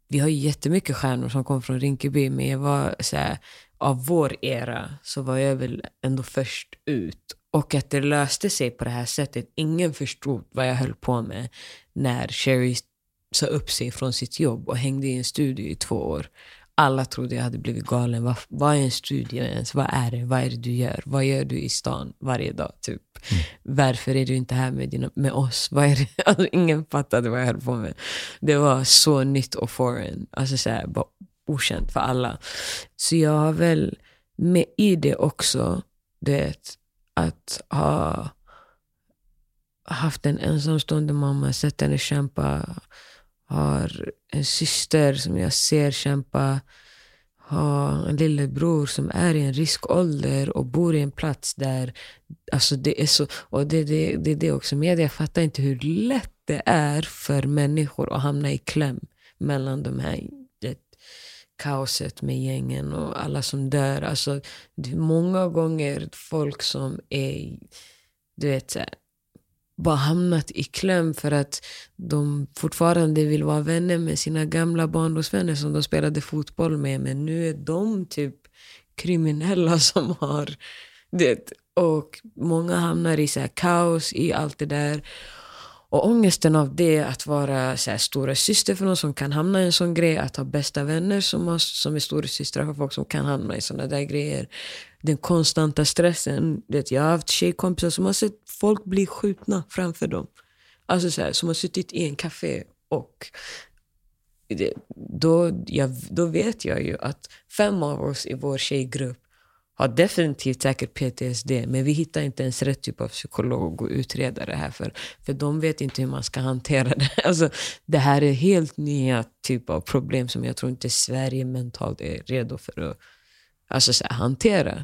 vi har ju jättemycket stjärnor som kom från Rinkeby, men jag var så här, av vår era så var jag väl ändå först ut. Och att det löste sig på det här sättet. Ingen förstod vad jag höll på med när Sherry sa upp sig från sitt jobb och hängde i en studio i 2 år. Alla trodde jag hade blivit galen. Vad är en studio ens? Vad är det? Vad är det du gör? Vad gör du i stan varje dag? Typ? Varför är du inte här med oss? Vad är det? Alltså, ingen fattade vad jag höll på med. Det var så nytt och foreign. Alltså så här, bara okänt för alla. Så jag har väl med i det också det att ha haft en ensamstående mamma, sett henne kämpa, har en syster som jag ser kämpa, har en lillebror som är i en riskålder och bor i en plats där, alltså det är så, och det är det också med. Jag fattar inte hur lätt det är för människor att hamna i kläm mellan de här kaoset med gängen och alla som dör. Alltså det är många gånger folk som är, du vet, bara hamnat i kläm för att de fortfarande vill vara vänner med sina gamla barndomsvänner som de spelade fotboll med, men nu är de typ kriminella som har det, och många hamnar i så här kaos i allt det där. Och ångesten av det, att vara så här stora syster för någon som kan hamna i en sån grej, att ha bästa vänner som är stora systrar för folk som kan hamna i såna där grejer. Den konstanta stressen. Jag har haft tjejkompisar som har sett folk bli skjutna framför dem. Alltså så här, som har suttit i en café och då vet jag ju att 5 av oss i vår tjejgrupp har definitivt säkert PTSD, men vi hittar inte ens rätt typ av psykolog och utredare här för de vet inte hur man ska hantera det. Alltså, det här är helt nya typ av problem som jag tror inte Sverige mentalt är redo för att, alltså, så här, hantera.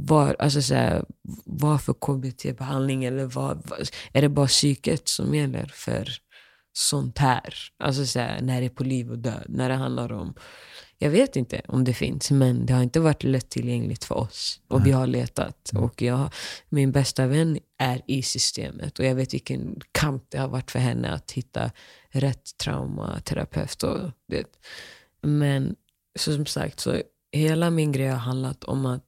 Vad för KBT-behandling eller är det bara psyket som gäller för sånt här? Alltså så här, när det är på liv och död, när det handlar om, jag vet inte om det finns, men det har inte varit lättillgängligt för oss. Och vi har letat. Och min bästa vän är i systemet. Och jag vet vilken kamp det har varit för henne att hitta rätt traumaterapeut. Och det. Men så som sagt, så hela min grej har handlat om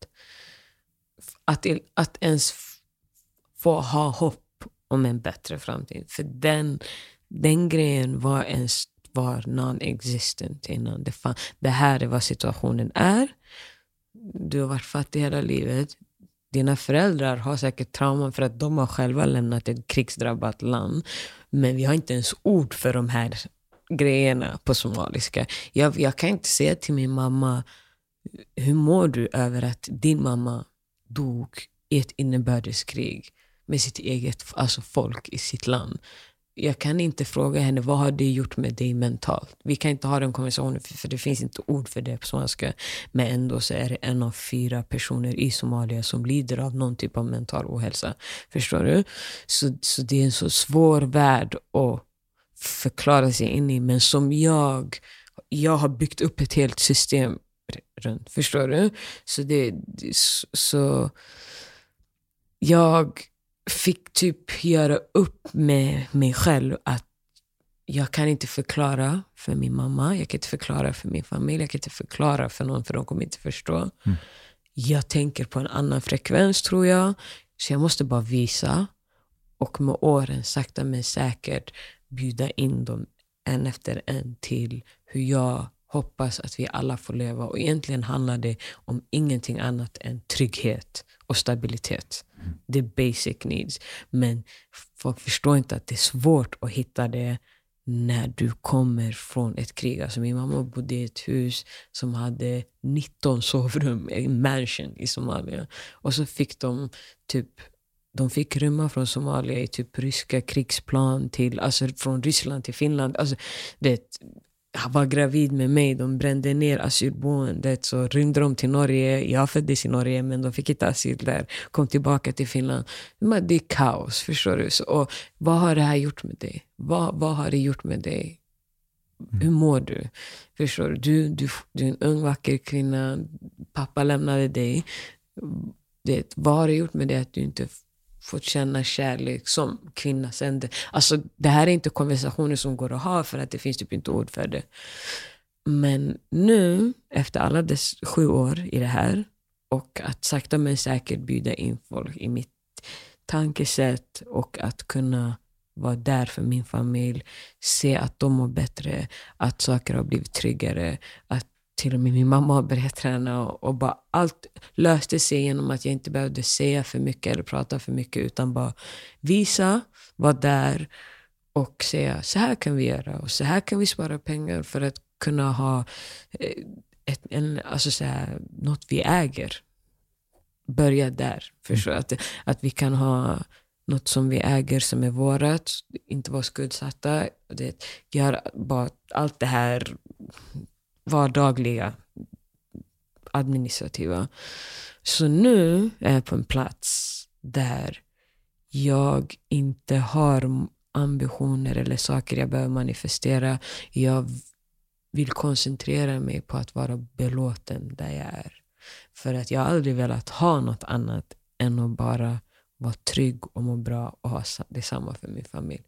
att ens få ha hopp om en bättre framtid. För den grejen var non-existent innan. Det här är vad situationen är. Du har varit fattig hela livet. Dina föräldrar har säkert trauma för att de har själva lämnat ett krigsdrabbat land. Men vi har inte ens ord för de här grejerna på somaliska. Jag kan inte säga till min mamma, hur mår du över att din mamma dog i ett inbördeskrig med sitt eget, alltså folk i sitt land? Jag kan inte fråga henne, vad har det gjort med dig mentalt? Vi kan inte ha den konversationen för det finns inte ord för det på svenska. Men ändå så är det 1 av 4 personer i Somalia som lider av någon typ av mental ohälsa. Förstår du? Så det är en så svår värld att förklara sig in i. Men som jag har byggt upp ett helt system runt. Förstår du? Så jag fick typ göra upp med mig själv att jag kan inte förklara för min mamma, jag kan inte förklara för min familj, jag kan inte förklara för någon för de kommer inte förstå. Jag tänker på en annan frekvens, tror jag, så jag måste bara visa och med åren sakta men säkert bjuda in dem en efter en till hur jag hoppas att vi alla får leva. Och egentligen handlar det om ingenting annat än trygghet och stabilitet. Det är basic needs. Men folk förstår inte att det är svårt att hitta det när du kommer från ett krig. Alltså min mamma bodde i ett hus som hade 19 sovrum, en mansion i Somalia. Och så fick de fick rymma från Somalia i typ ryska krigsplan alltså från Ryssland till Finland. Alltså jag var gravid med mig, de brände ner asylboendet, så rymde de till Norge. Jag föddes i Norge men de fick inte asyl där, kom tillbaka till Finland. Men det är kaos, förstår du? Och vad har det här gjort med dig? Vad har det gjort med dig? Hur mår du? Förstår du? Du är en ung vacker kvinna, pappa lämnade dig. Vad har det gjort med dig att du inte fått känna kärlek som kvinna sen? Alltså det här är inte konversationer som går att ha för att det finns typ inte ord för det. Men nu, efter alla dess 7 år i det här, och att sakta men säkert bjuda in folk i mitt tankesätt och att kunna vara där för min familj, se att de mår bättre, att saker har blivit tryggare, att till och med min mamma har börjat träna och bara allt löste sig genom att jag inte behövde säga för mycket eller prata för mycket, utan bara visa, vara där och säga så här kan vi göra och så här kan vi spara pengar för att kunna ha alltså så här, något vi äger. Börja där. Förstå att vi kan ha något som vi äger som är vårat, inte vara skuldsatta. Det gör bara allt det här vardagliga, administrativa. Så nu är jag på en plats där jag inte har ambitioner eller saker jag behöver manifestera. Jag vill koncentrera mig på att vara belåten där jag är. För att jag aldrig velat ha något annat än att bara vara trygg och må bra och ha detsamma för min familj.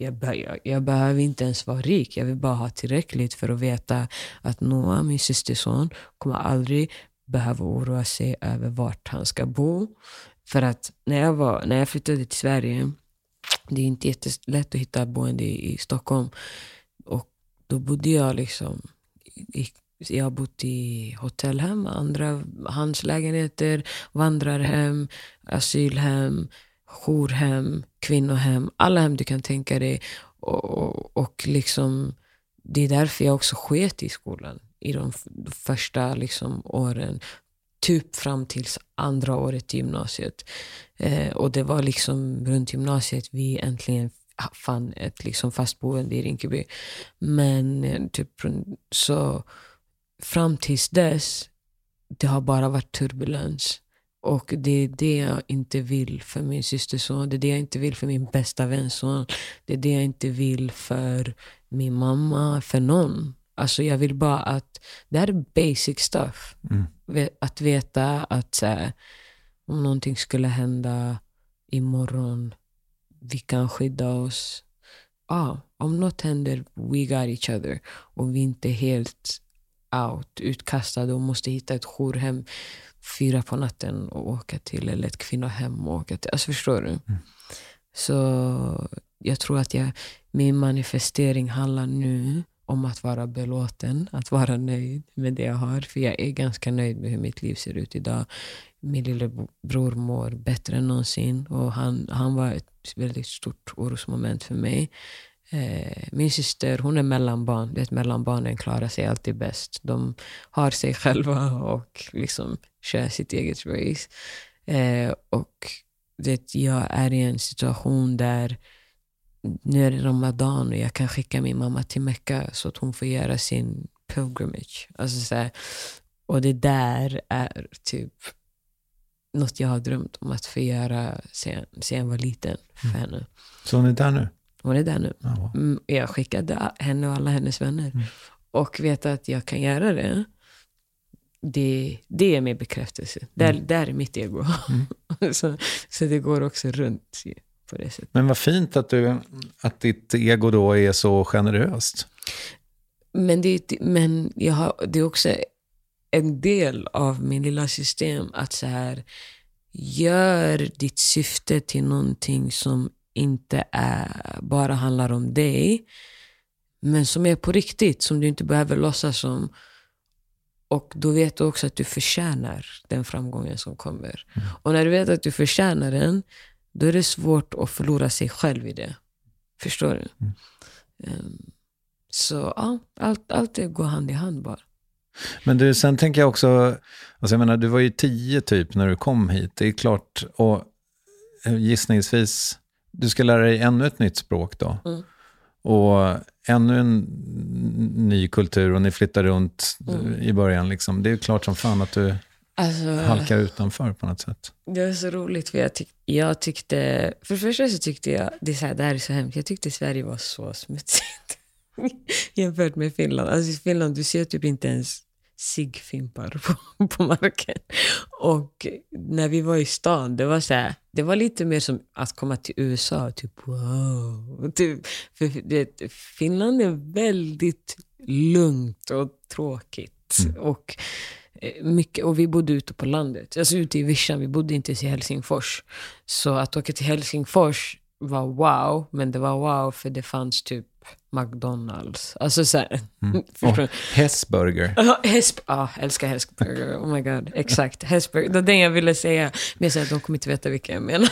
Jag behöver inte ens vara rik. Jag vill bara ha tillräckligt för att veta att Noah, min systerson, kommer aldrig behöva oroa sig över vart han ska bo. För att när jag flyttade till Sverige, det är inte jättelätt att hitta boende i Stockholm. Och då bodde jag liksom jag har bott i hotellhem, andra hans lägenheter, vandrarhem, asylhem, jourhem, kvinnohem, alla hem du kan tänka dig. Och liksom, det är därför jag också sket i skolan i de första liksom åren, typ fram tills andra året i gymnasiet. Och det var liksom runt gymnasiet vi äntligen fann ett liksom fastboende i Rinkeby. Men typ så fram tills dess, det har bara varit turbulens. Och det är det jag inte vill för min systerson. Det är det jag inte vill för min bästa vänson. Det är det jag inte vill för min mamma, för någon. Alltså jag vill bara att det här är basic stuff. Att veta att så här, om någonting skulle hända imorgon, vi kan skydda oss. Om något händer, we got each other. Och vi inte helt utkastade och måste hitta ett jourhem 4 på natten och åka till, eller ett kvinnohem och åka till. Alltså förstår du? Så jag tror att min manifestering handlar nu om att vara belåten, att vara nöjd med det jag har. För jag är ganska nöjd med hur mitt liv ser ut idag. Min lillebror mår bättre än någonsin och han var ett väldigt stort orosmoment för mig. Min syster, hon är mellanbarn. Det är mellanbarnen klarar sig alltid bäst. De har sig själva och liksom kör sitt eget race. Och jag är i en situation där nu är det Ramadan och jag kan skicka min mamma till Mecka så att hon får göra sin pilgrimage. Alltså så här, och det där är typ något jag har drömt om att få göra sen jag var liten för henne. Så hon är där nu? Hon är där nu. Jag skickade henne och alla hennes vänner. Och veta att jag kan göra det, det är min bekräftelse. Där är mitt ego. Så det går också runt på det sättet. Men vad fint att ditt ego då är så generöst. Men det är också en del av min lilla system att så här, gör ditt syfte till någonting som inte bara handlar om dig, men som är på riktigt, som du inte behöver låtsas som. Och då vet du också att du förtjänar den framgången som kommer. Och när du vet att du förtjänar den, då är det svårt att förlora sig själv i det. Förstår du? Så allt det går hand i hand bara. Men du, sen tänker jag också, alltså jag menar, du var ju 10 typ när du kom hit. Det är klart, och gissningsvis du ska lära dig ännu ett nytt språk då. Och ännu en ny kultur och ni flyttar runt i början liksom. Det är ju klart som fan att du halkar utanför på något sätt. Det är så roligt för jag tyckte, för det första så tyckte jag, det här är så hemskt, jag tyckte Sverige var så smutsigt jämfört med Finland. Alltså i Finland, du ser typ inte ens ciggfimpar på marken. Och när vi var i stan, det var så här, det var lite mer som att komma till USA, typ wow. Typ, för Finland är väldigt lugnt och tråkigt. Och mycket, och vi bodde ute på landet, alltså ute i Vischan, vi bodde inte i Helsingfors. Så att åka till Helsingfors var wow, men det var wow för det fanns typ McDonalds. Alltså så här. Hästburger. Älskar hästburger. Oh my god, exakt. Hästburger. Det är det jag ville säga. Men jag säger att de kommer inte veta vilka jag menar.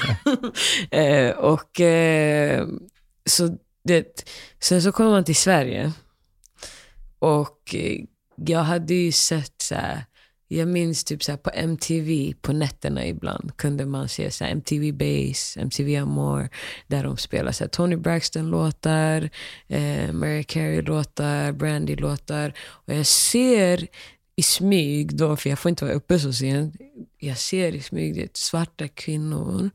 Sen så kom man till Sverige. Och jag hade ju sett så här, jag minns typ så här på MTV på nätterna ibland kunde man se så här MTV Base, MTV Amore, där de spelar så här Tony Braxton-låtar, Mariah Carey-låtar, Brandy-låtar. Och jag ser i smyg då, för jag får inte vara uppe så sent, jag ser i smyg det svarta kvinnor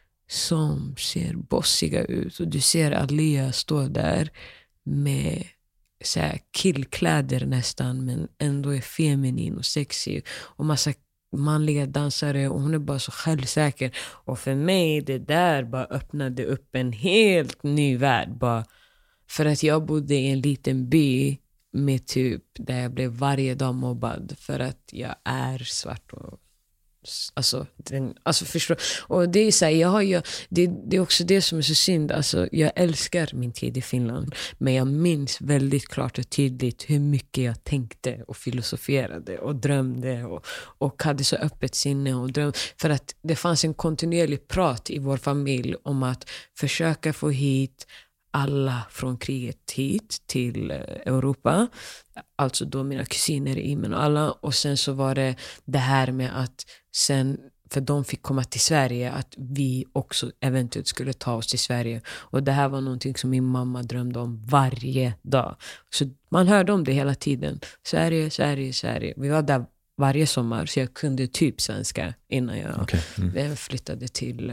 som ser bossiga ut. Och du ser Alia stå där med så här killkläder nästan, men ändå är feminin och sexy, och massa manliga dansare, och hon är bara så självsäker. Och för mig, det där bara öppnade upp en helt ny värld, bara för att jag bodde i en liten by med typ, där jag blev varje dag mobbad för att jag är svart. Och alltså förstå. Och det är så här, det är också det som är så synd. Alltså, jag älskar min tid i Finland, men jag minns väldigt klart och tydligt hur mycket jag tänkte och filosoferade och drömde och hade så öppet sinne och dröm, för att det fanns en kontinuerlig prat i vår familj om att försöka få hit alla från kriget hit till Europa, alltså då mina kusiner i men och alla. Och sen så var det här med att sen, för de fick komma till Sverige, att vi också eventuellt skulle ta oss till Sverige. Och det här var någonting som min mamma drömde om varje dag. Så man hörde om det hela tiden. Sverige. Vi var där varje sommar, så jag kunde typ svenska innan jag flyttade till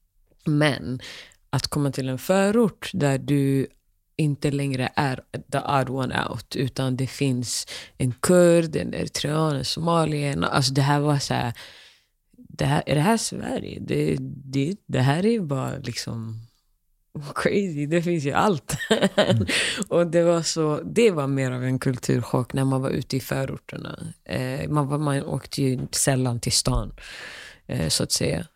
men att komma till en förort där du inte längre är the odd one out, utan det finns en kurd, en eritrean, en somalien. Alltså det här var så här, är det här Sverige? Det här är bara liksom crazy, det finns ju allt. Och det var mer av en kulturchock när man var ute i förorterna. Man åkte ju sällan till stan, så att säga.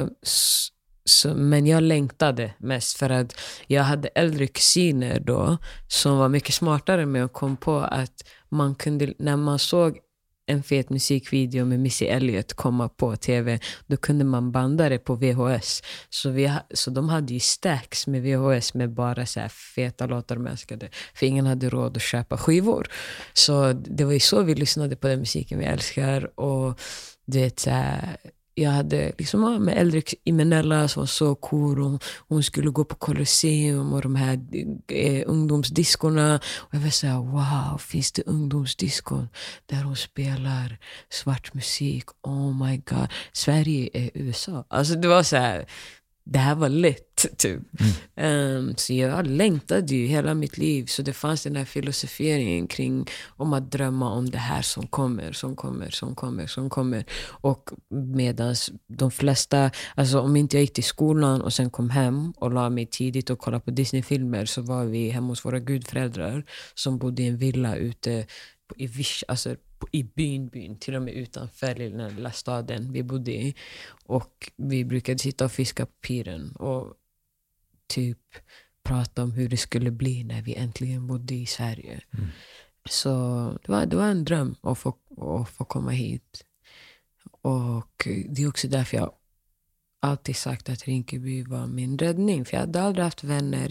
Men jag längtade mest för att jag hade äldre kusiner då som var mycket smartare med att komma på att man kunde, när man såg en fet musikvideo med Missy Elliott komma på tv, då kunde man banda det på VHS. Så de hade ju stacks med VHS med bara så här feta låtar mänskade, för ingen hade råd att köpa skivor. Så det var ju så vi lyssnade på den musiken vi älskar. Och det så här, jag hade liksom med äldre Imenella som var så cool, och hon skulle gå på Colosseum och de här ungdomsdiskorna, och jag var så här, wow, finns det ungdomsdiskon där hon spelar svart musik? Oh my god, Sverige är USA. Alltså det var så här, det här var lätt typ. Så jag längtade ju hela mitt liv, så det fanns den här filosoferingen kring om att drömma om det här som kommer. Och medans de flesta, alltså om inte jag gick till skolan och sen kom hem och la mig tidigt och kollade på Disney-filmer, så var vi hemma hos våra gudföräldrar som bodde i en villa ute i Visch, alltså i byn, till och med utanför den lilla staden vi bodde i. Och vi brukade sitta och fiska på piren och typ prata om hur det skulle bli när vi äntligen bodde i Sverige. Så det var en dröm att få komma hit. Och det är också därför jag alltid sagt att Rinkeby var min räddning, för jag hade aldrig haft vänner,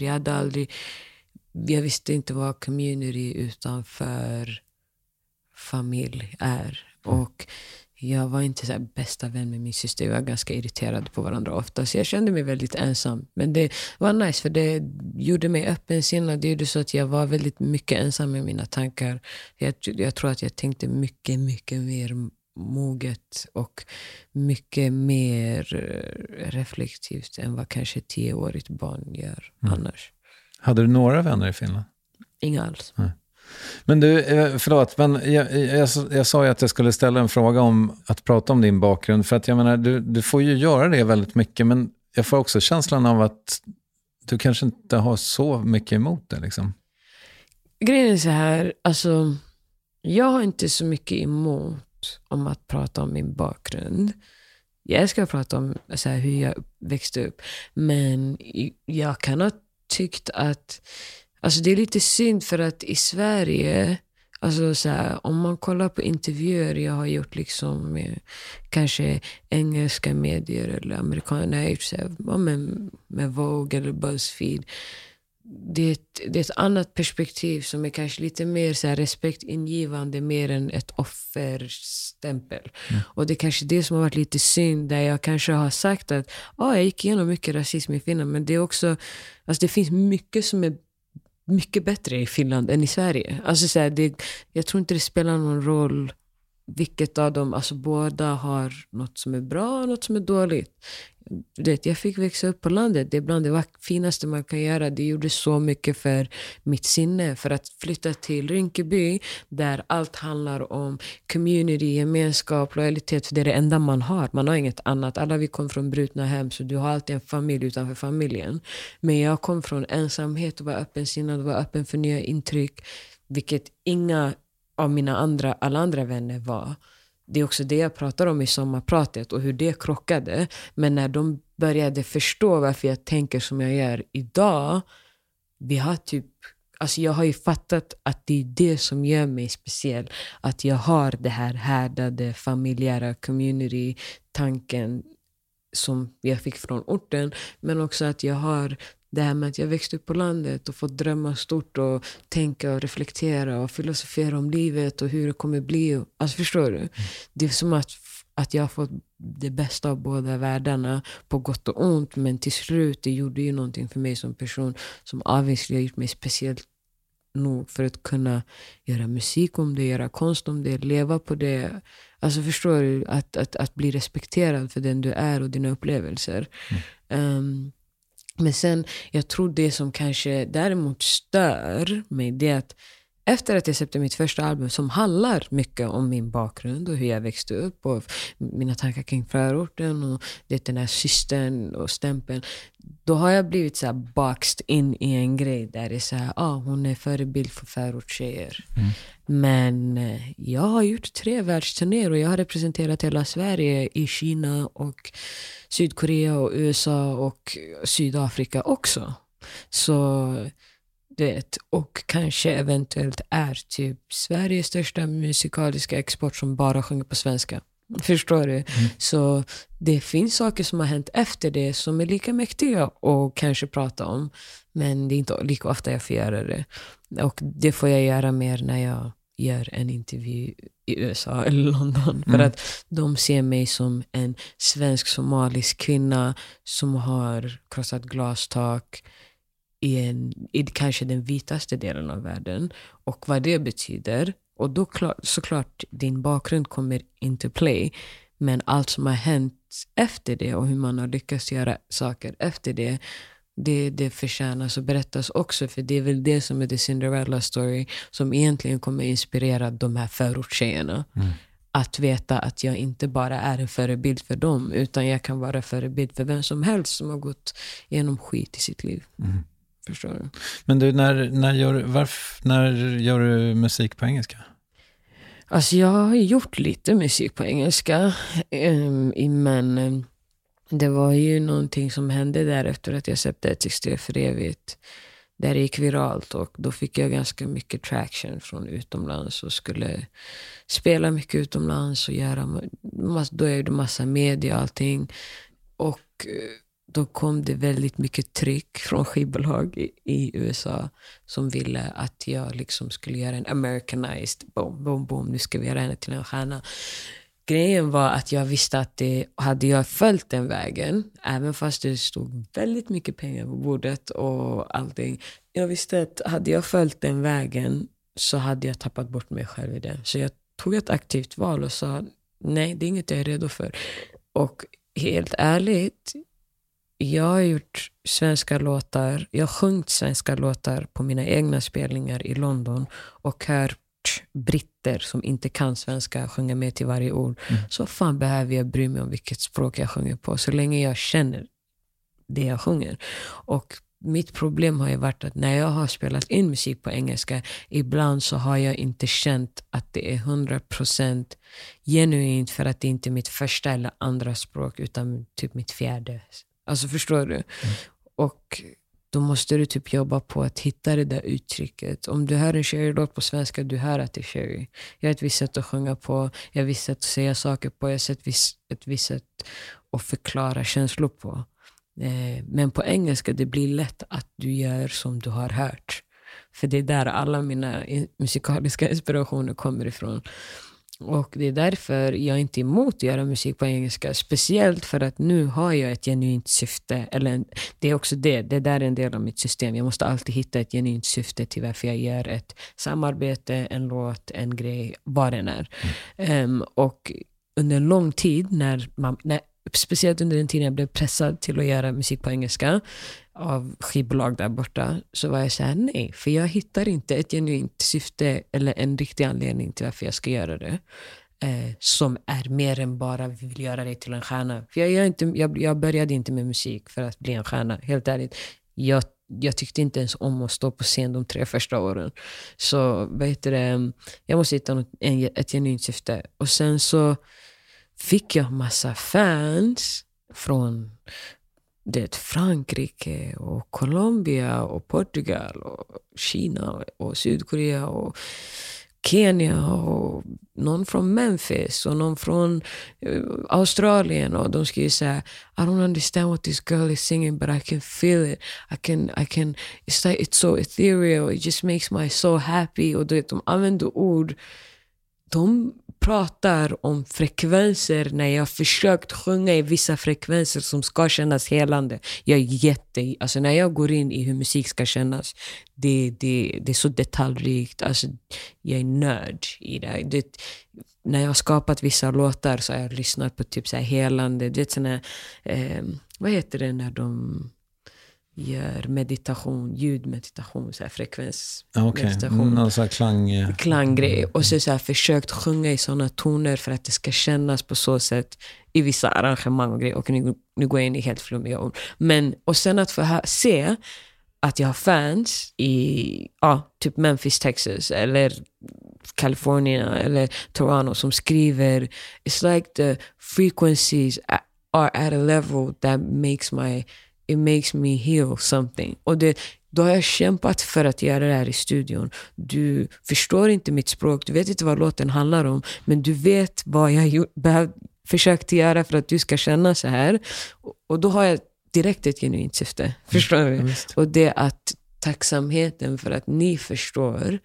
jag visste inte vad community utanför familj är. Och jag var inte så här bästa vän med min syster. Vi var ganska irriterade på varandra ofta, så jag kände mig väldigt ensam. Men det var nice, för det gjorde mig öppensinnad. Det gjorde så att jag var väldigt mycket ensam med mina tankar. Jag tror att jag tänkte mycket, mycket mer moget och mycket mer reflektivt än vad kanske 10-årigt barn gör annars. Hade du några vänner i Finland? Inga alls. Nej. Men du, förlåt, men jag sa ju att jag skulle ställa en fråga om att prata om din bakgrund, för att jag menar, du får ju göra det väldigt mycket, men jag får också känslan av att du kanske inte har så mycket emot det liksom. grejen är så här, alltså jag har inte så mycket emot om att prata om min bakgrund. Jag älskar att prata om så här, hur jag växte upp. Men jag kan ha tyckt att alltså det är lite synd för att i Sverige, alltså så här, om man kollar på intervjuer jag har gjort liksom med kanske engelska medier eller amerikaner, jag har gjort så här, med Vogue eller BuzzFeed. Det är ett annat perspektiv som är kanske lite mer så här respektingivande mer än ett offerstämpel. Och det är kanske det som har varit lite synd, där jag kanske har sagt att jag gick igenom mycket rasism i Finland, men det är också, alltså det finns mycket som är mycket bättre i Finland än i Sverige. Alltså så här, jag tror inte det spelar någon roll vilket av dem, alltså båda har något som är bra och något som är dåligt. Jag fick växa upp på landet. Det är bland det finaste man kan göra. Det gjorde så mycket för mitt sinne. För att flytta till Rinkeby, där allt handlar om community, gemenskap, lojalitet. För det är det enda man har. Man har inget annat. Alla vi kom från brutna hem, så du har alltid en familj utanför familjen. Men jag kom från ensamhet och var öppensinnad och var öppen för nya intryck. Vilket inga av alla andra vänner var. Det är också det jag pratar om i sommarpratet och hur det krockade. Men när de började förstå varför jag tänker som jag gör idag, vi har alltså jag har ju fattat att det är det som gör mig speciell. Att jag har det här härdade familjära community-tanken som jag fick från orten. Men också att jag har det här med att jag växte upp på landet och fått drömma stort och tänka och reflektera och filosofera om livet och hur det kommer bli. Alltså förstår du? Det är som att jag har fått det bästa av båda världarna på gott och ont, men till slut det gjorde ju någonting för mig som person som obviously har gjort mig speciellt nog för att kunna göra musik om det, göra konst om det, leva på det. Alltså förstår du? Att bli respekterad för den du är och dina upplevelser. Men sen, jag tror det som kanske däremot stör mig, det är att efter att jag släppte mitt första album som handlar mycket om min bakgrund och hur jag växte upp och mina tankar kring förorten och den här systern och stämpeln, då har jag blivit så här boxed in i en grej där det är så här, hon är förebild för förortstjejer. Men jag har gjort 3 världsturnéer och jag har representerat hela Sverige i Kina och Sydkorea och USA och Sydafrika också. Så det, och kanske eventuellt är typ Sveriges största musikaliska export som bara sjunger på svenska. Förstår du? Så det finns saker som har hänt efter det som är lika mäktiga och kanske prata om, men det är inte lika ofta jag får göra det. Och det får jag göra mer när jag gör en intervju i USA eller London. För att de ser mig som en svensk-somalisk kvinna som har krossat glastak i kanske den vitaste delen av världen. Och vad det betyder. Och då såklart din bakgrund kommer inte play. Men allt som har hänt efter det och hur man har lyckats göra saker efter det, det förtjänas att berättas också. För det är väl det som är the Cinderella story som egentligen kommer inspirera de här förortstjejerna. Att veta att jag inte bara är en förebild för dem, utan jag kan vara förebild för vem som helst som har gått igenom skit i sitt liv. Förstår du? Men du, när gör du musik på engelska? Alltså jag har gjort lite musik på engelska, men det var ju någonting som hände där efter att jag släppte Ett extremt för evigt. Där gick viralt och då fick jag ganska mycket traction från utomlands och skulle spela mycket utomlands och då är det massa media och allting. Och då kom det väldigt mycket tryck från skivbolag i USA som ville att jag liksom skulle göra en Americanized boom, nu ska vi göra henne till en stjärna. Grejen var att jag visste att hade jag följt den vägen, även fast det stod väldigt mycket pengar på bordet och allting, jag visste att hade jag följt den vägen så hade jag tappat bort mig själv i det. Så jag tog ett aktivt val och sa nej, det är inget jag är redo för. Och helt ärligt, jag har gjort svenska låtar, jag har sjungit svenska låtar på mina egna spelningar i London och hört britter som inte kan svenska sjunga med till varje ord. Så fan behöver jag bry mig om vilket språk jag sjunger på så länge jag känner det jag sjunger. Och mitt problem har ju varit att när jag har spelat in musik på engelska, ibland så har jag inte känt att det är 100% genuint, för att det inte är mitt första eller andra språk utan typ mitt fjärde. Alltså förstår du? Och då måste du typ jobba på att hitta det där uttrycket. Om du hör en Cherry-låt på svenska, du hör att det är Cherry. Jag har ett visst sätt att sjunga på, jag har ett visst sätt att säga saker på, jag har ett visst sätt att förklara känslor på. Men på engelska det blir lätt att du gör som du har hört. För det är där alla mina musikaliska inspirationer kommer ifrån. Och det är därför jag inte är emot att göra musik på engelska. Speciellt för att nu har jag ett genuint syfte. Eller det är också det där är en del av mitt system. Jag måste alltid hitta ett genuint syfte till varför jag gör ett samarbete, en låt, en grej, vad den är. Och under en lång tid speciellt under den tiden jag blev pressad till att göra musik på engelska av skivbolag där borta, så var jag så här: nej, för jag hittar inte ett genuint syfte eller en riktig anledning till varför jag ska göra det, som är mer än bara vi vill göra det till en stjärna. För jag började inte med musik för att bli en stjärna, helt ärligt. Jag tyckte inte ens om att stå på scen de 3 första åren. Så jag måste hitta ett genuint syfte. Och sen så fick jag massa fans från Frankrike och Colombia och Portugal och Kina och Sydkorea och Kenya och någon från Memphis och någon från Australien, och de skulle säga I don't understand what this girl is singing but I can feel it. I can it's so ethereal, it just makes my soul happy. Och de använder ord, de pratar om frekvenser när jag försökt sjunga i vissa frekvenser som ska kännas helande. Jag är alltså när jag går in i hur musik ska kännas, det är så detaljrikt. Alltså jag är nörd i det. När jag har skapat vissa låtar så har jag lyssnat på typ så här helande, det är såna, vad heter det när de gör meditation, ljudmeditation, så här frekvensmeditation. Någon sån här klanggrej. Och så här försökt sjunga i såna toner för att det ska kännas på så sätt i vissa arrangemang och grejer. Och nu går jag in i helt flummiga ord. Men, och sen att få se att jag har fans i typ Memphis, Texas eller California eller Toronto som skriver it's like the frequencies are at a level that makes me heal something. Och då har jag kämpat för att göra det här i studion. Du förstår inte mitt språk, du vet inte vad låten handlar om, men du vet vad jag försökt göra för att du ska känna så här. Och då har jag direkt ett genuint syfte. Förstår du? Och det är att tacksamheten för att ni förstår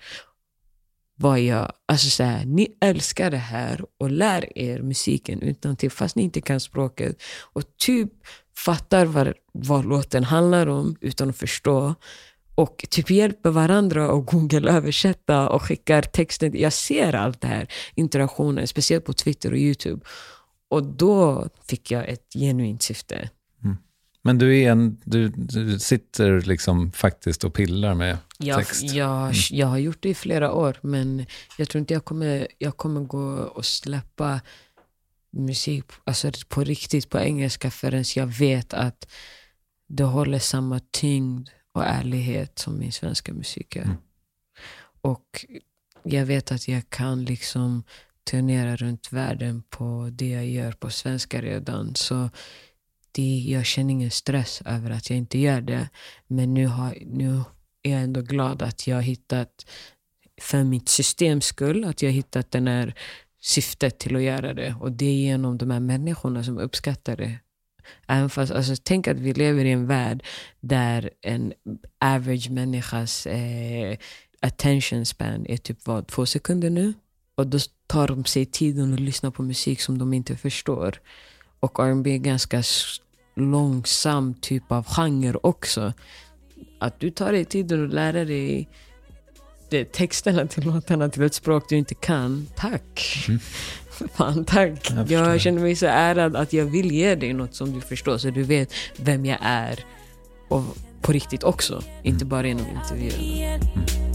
alltså så här, ni älskar det här och lär er musiken utan till, fast ni inte kan språket, och typ fattar vad låten handlar om utan att förstå, och typ hjälper varandra och Google översätta och skickar texten. Jag ser allt det här, interaktionen, speciellt på Twitter och YouTube, och då fick jag ett genuint syfte. Men du sitter liksom faktiskt och pillar med text. Jag har gjort det i flera år, men jag tror inte jag kommer gå och släppa musik alltså på riktigt på engelska förrän jag vet att det håller samma tyngd och ärlighet som min svenska musik gör. Och jag vet att jag kan liksom turnera runt världen på det jag gör på svenska redan, så jag känner ingen stress över att jag inte gör det. Men nu är jag ändå glad att jag har hittat, för mitt systems skull, att jag har hittat den här syftet till att göra det. Och det är genom de här människorna som uppskattar det. Även fast, alltså, tänk att vi lever i en värld där en average människas attention span är typ 2 sekunder nu. Och då tar de sig tiden att lyssna på musik som de inte förstår. Och R&B är ganska långsam typ av genre också. Att du tar dig tiden och lära dig texterna till låtarna till ett språk du inte kan. Tack. Fan, tack. Jag känner mig så ärad att jag vill ge dig något som du förstår, så du vet vem jag är. Och på riktigt också. Inte bara inom intervjuerna.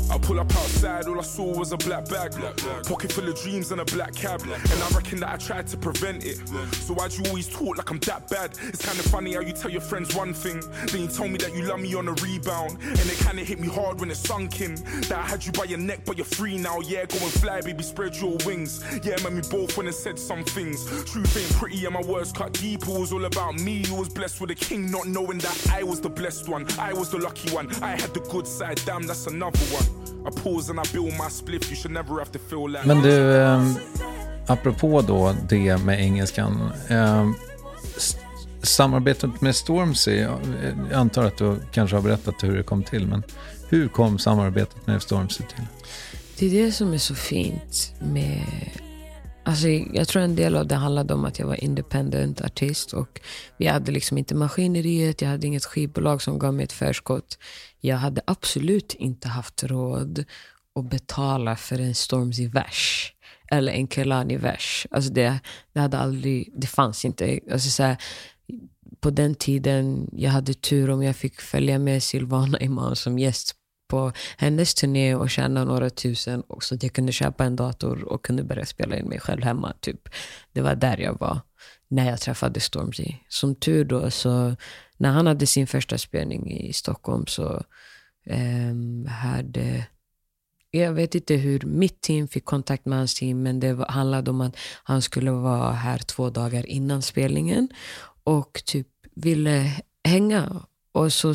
I pull up outside, all I saw was a black bag. Pocket full of dreams and a black cab. And I reckon that I tried to prevent it. So why'd you always talk like I'm that bad? It's kind of funny how you tell your friends one thing, then you tell me that you love me on a rebound. And it kind of hit me hard when it sunk in, that I had you by your neck but you're free now. Yeah, go and fly, baby, spread your wings. Yeah, man, we both went and said some things. Truth ain't pretty and my words cut deep. It was all about me, who was blessed with a king, not knowing that I was the blessed one. I was the lucky one, I had the good side, damn, that's another one. I pause and I build my spliff, you should never have to feel like. Men du, apropå då det med engelskan, samarbetet med Stormzy, jag antar att du kanske har berättat hur det kom till, men hur kom samarbetet med Stormzy till? Det är det som är så fint med... Alltså, jag tror en del av det handlade om att jag var independent artist och vi hade liksom inte maskineriet, jag hade inget skivbolag som gav mig ett förskott. Jag hade absolut inte haft råd att betala för en Stormzy-vers eller en Kehlani-vers. Alltså det hade aldrig, det fanns inte. Alltså så här, på den tiden jag hade tur om jag fick följa med Silvana Imam som gäst på hennes turné och tjäna några tusen och så att jag kunde köpa en dator och kunde börja spela in mig själv hemma typ. Det var där jag var när jag träffade Stormzy. Som tur då, så när han hade sin första spelning i Stockholm så hade... Jag vet inte hur mitt team fick kontakt med hans team, men det handlade om att han skulle vara här 2 dagar innan spelningen och typ ville hänga. Och så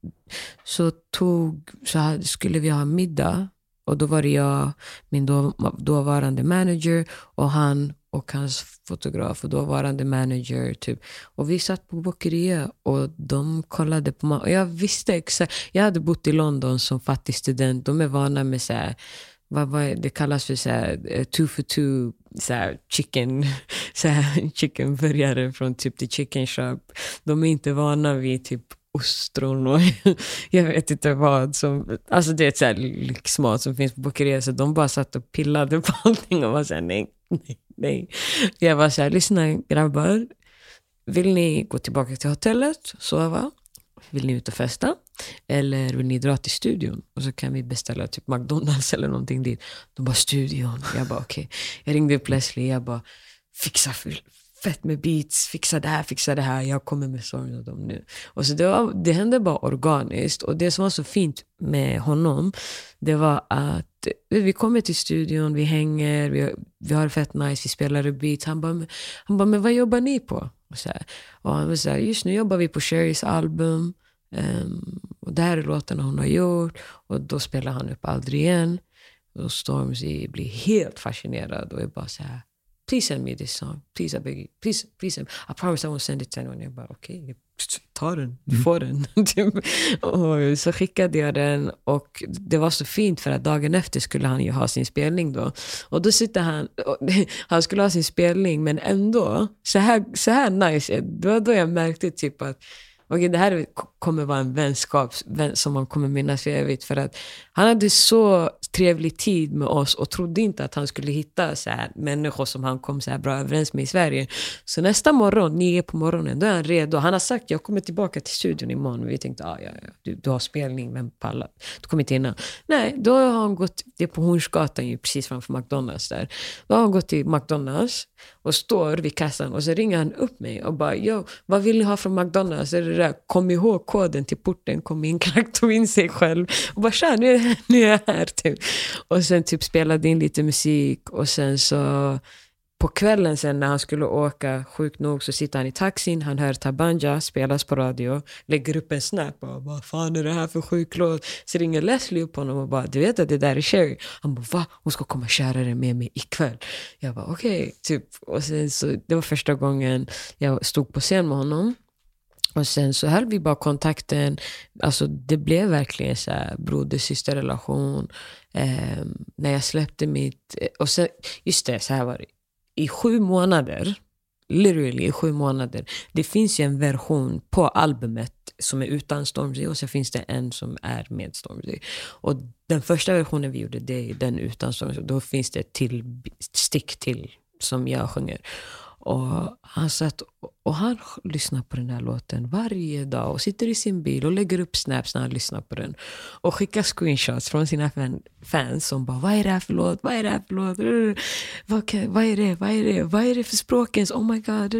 skulle vi ha middag och då var det jag, min dåvarande manager och han och hans fotograf och dåvarande manager typ. Och vi satt på Bokeria och de kollade på mig och jag visste exakt, jag hade bott i London som fattig student. De är vana med så här, vad det kallas för så här 2 for 2 så här chicken så här chicken burgare från typ the chicken shop. De är inte vana vid typ ostron och jag vet inte vad som, alltså det är ett så här lyxmat som finns på Bokeria, så de bara satt och pillade på allting och var så här nej. Jag var så här, lyssna grabbar, vill ni gå tillbaka till hotellet, sova? Vill ni ut och festa? Eller vill ni dra till studion? Och så kan vi beställa typ McDonalds eller någonting dit. De bara, studion. Jag bara, okej. Jag ringde upp Leslie. Jag bara, fixa fett med beats. Fixa det här. Jag kommer med Stormzy och dem nu. Och så det hände bara organiskt. Och det som var så fint med honom, det var att vi kommer till studion, vi hänger, vi har fett nice, vi spelar beats. Han bara, men vad jobbar ni på? Och han var så här, just nu jobbar vi på Sherrys album. Och det här är låtarna hon har gjort. Och då spelar han upp Aldrig igen. Och Stormzy blir helt fascinerad och är bara så här, please send me this song, please I beg you, please I promise I won't send it to anyone. Jag bara okej, ta den, du får den. Och så skickade jag den och det var så fint för att dagen efter skulle han ju ha sin spelning då. Och då sitter han skulle ha sin spelning, men ändå så här nice. Det var då jag märkte typ att okej, det här kommer vara en vänskap som man kommer minnas för evigt, för att han hade så trevlig tid med oss och trodde inte att han skulle hitta så här människor som han kom så här bra överens med i Sverige. Så nästa morgon, 9 på morgonen, då är han redo. Han har sagt, jag kommer tillbaka till studion imorgon. Och vi tänkte, ja, du har spelning, men palla, du kommer inte innan. Nej, då har han gått, det är på Hornsgatan ju, precis framför McDonalds där. Då har han gått till McDonalds och står vid kassan och så ringer han upp mig och bara, vad vill ni ha från McDonalds? Är det där, kom ihåg koden till porten, kom in, tog in sig själv och bara, tja, nu är jag här typ. Och sen typ spelade in lite musik och sen så på kvällen sen när han skulle åka, sjukt nog, så sitter han i taxin, han hör Tabanja spelas på radio, lägger upp en snap och vad fan är det här för sjuk låt? Så ringer Leslie upp honom och bara, du vet att det där är Sherry? Han bara, va? Hon ska komma köra det med mig ikväll. Jag bara, okej, typ. Och sen så, det var första gången jag stod på scen med honom. Och sen så höll vi bara kontakten. Alltså det blev verkligen så här broder-syster-relation. När jag släppte mitt... Och sen, just det, så här var det. I 7 månader, literally i 7 månader, det finns ju en version på albumet som är utan Stormzy och så finns det en som är med Stormzy. Och den första versionen vi gjorde, det är den utan Stormzy. Då finns det ett till stick till som jag sjunger. Och han satt och han lyssnar på den här låten varje dag och sitter i sin bil och lägger upp snaps när han lyssnar på den och skickar screenshots från sina fans som bara, vad är det här för låt? Vad är det här för låt? Vad är det för språkens? Oh my god.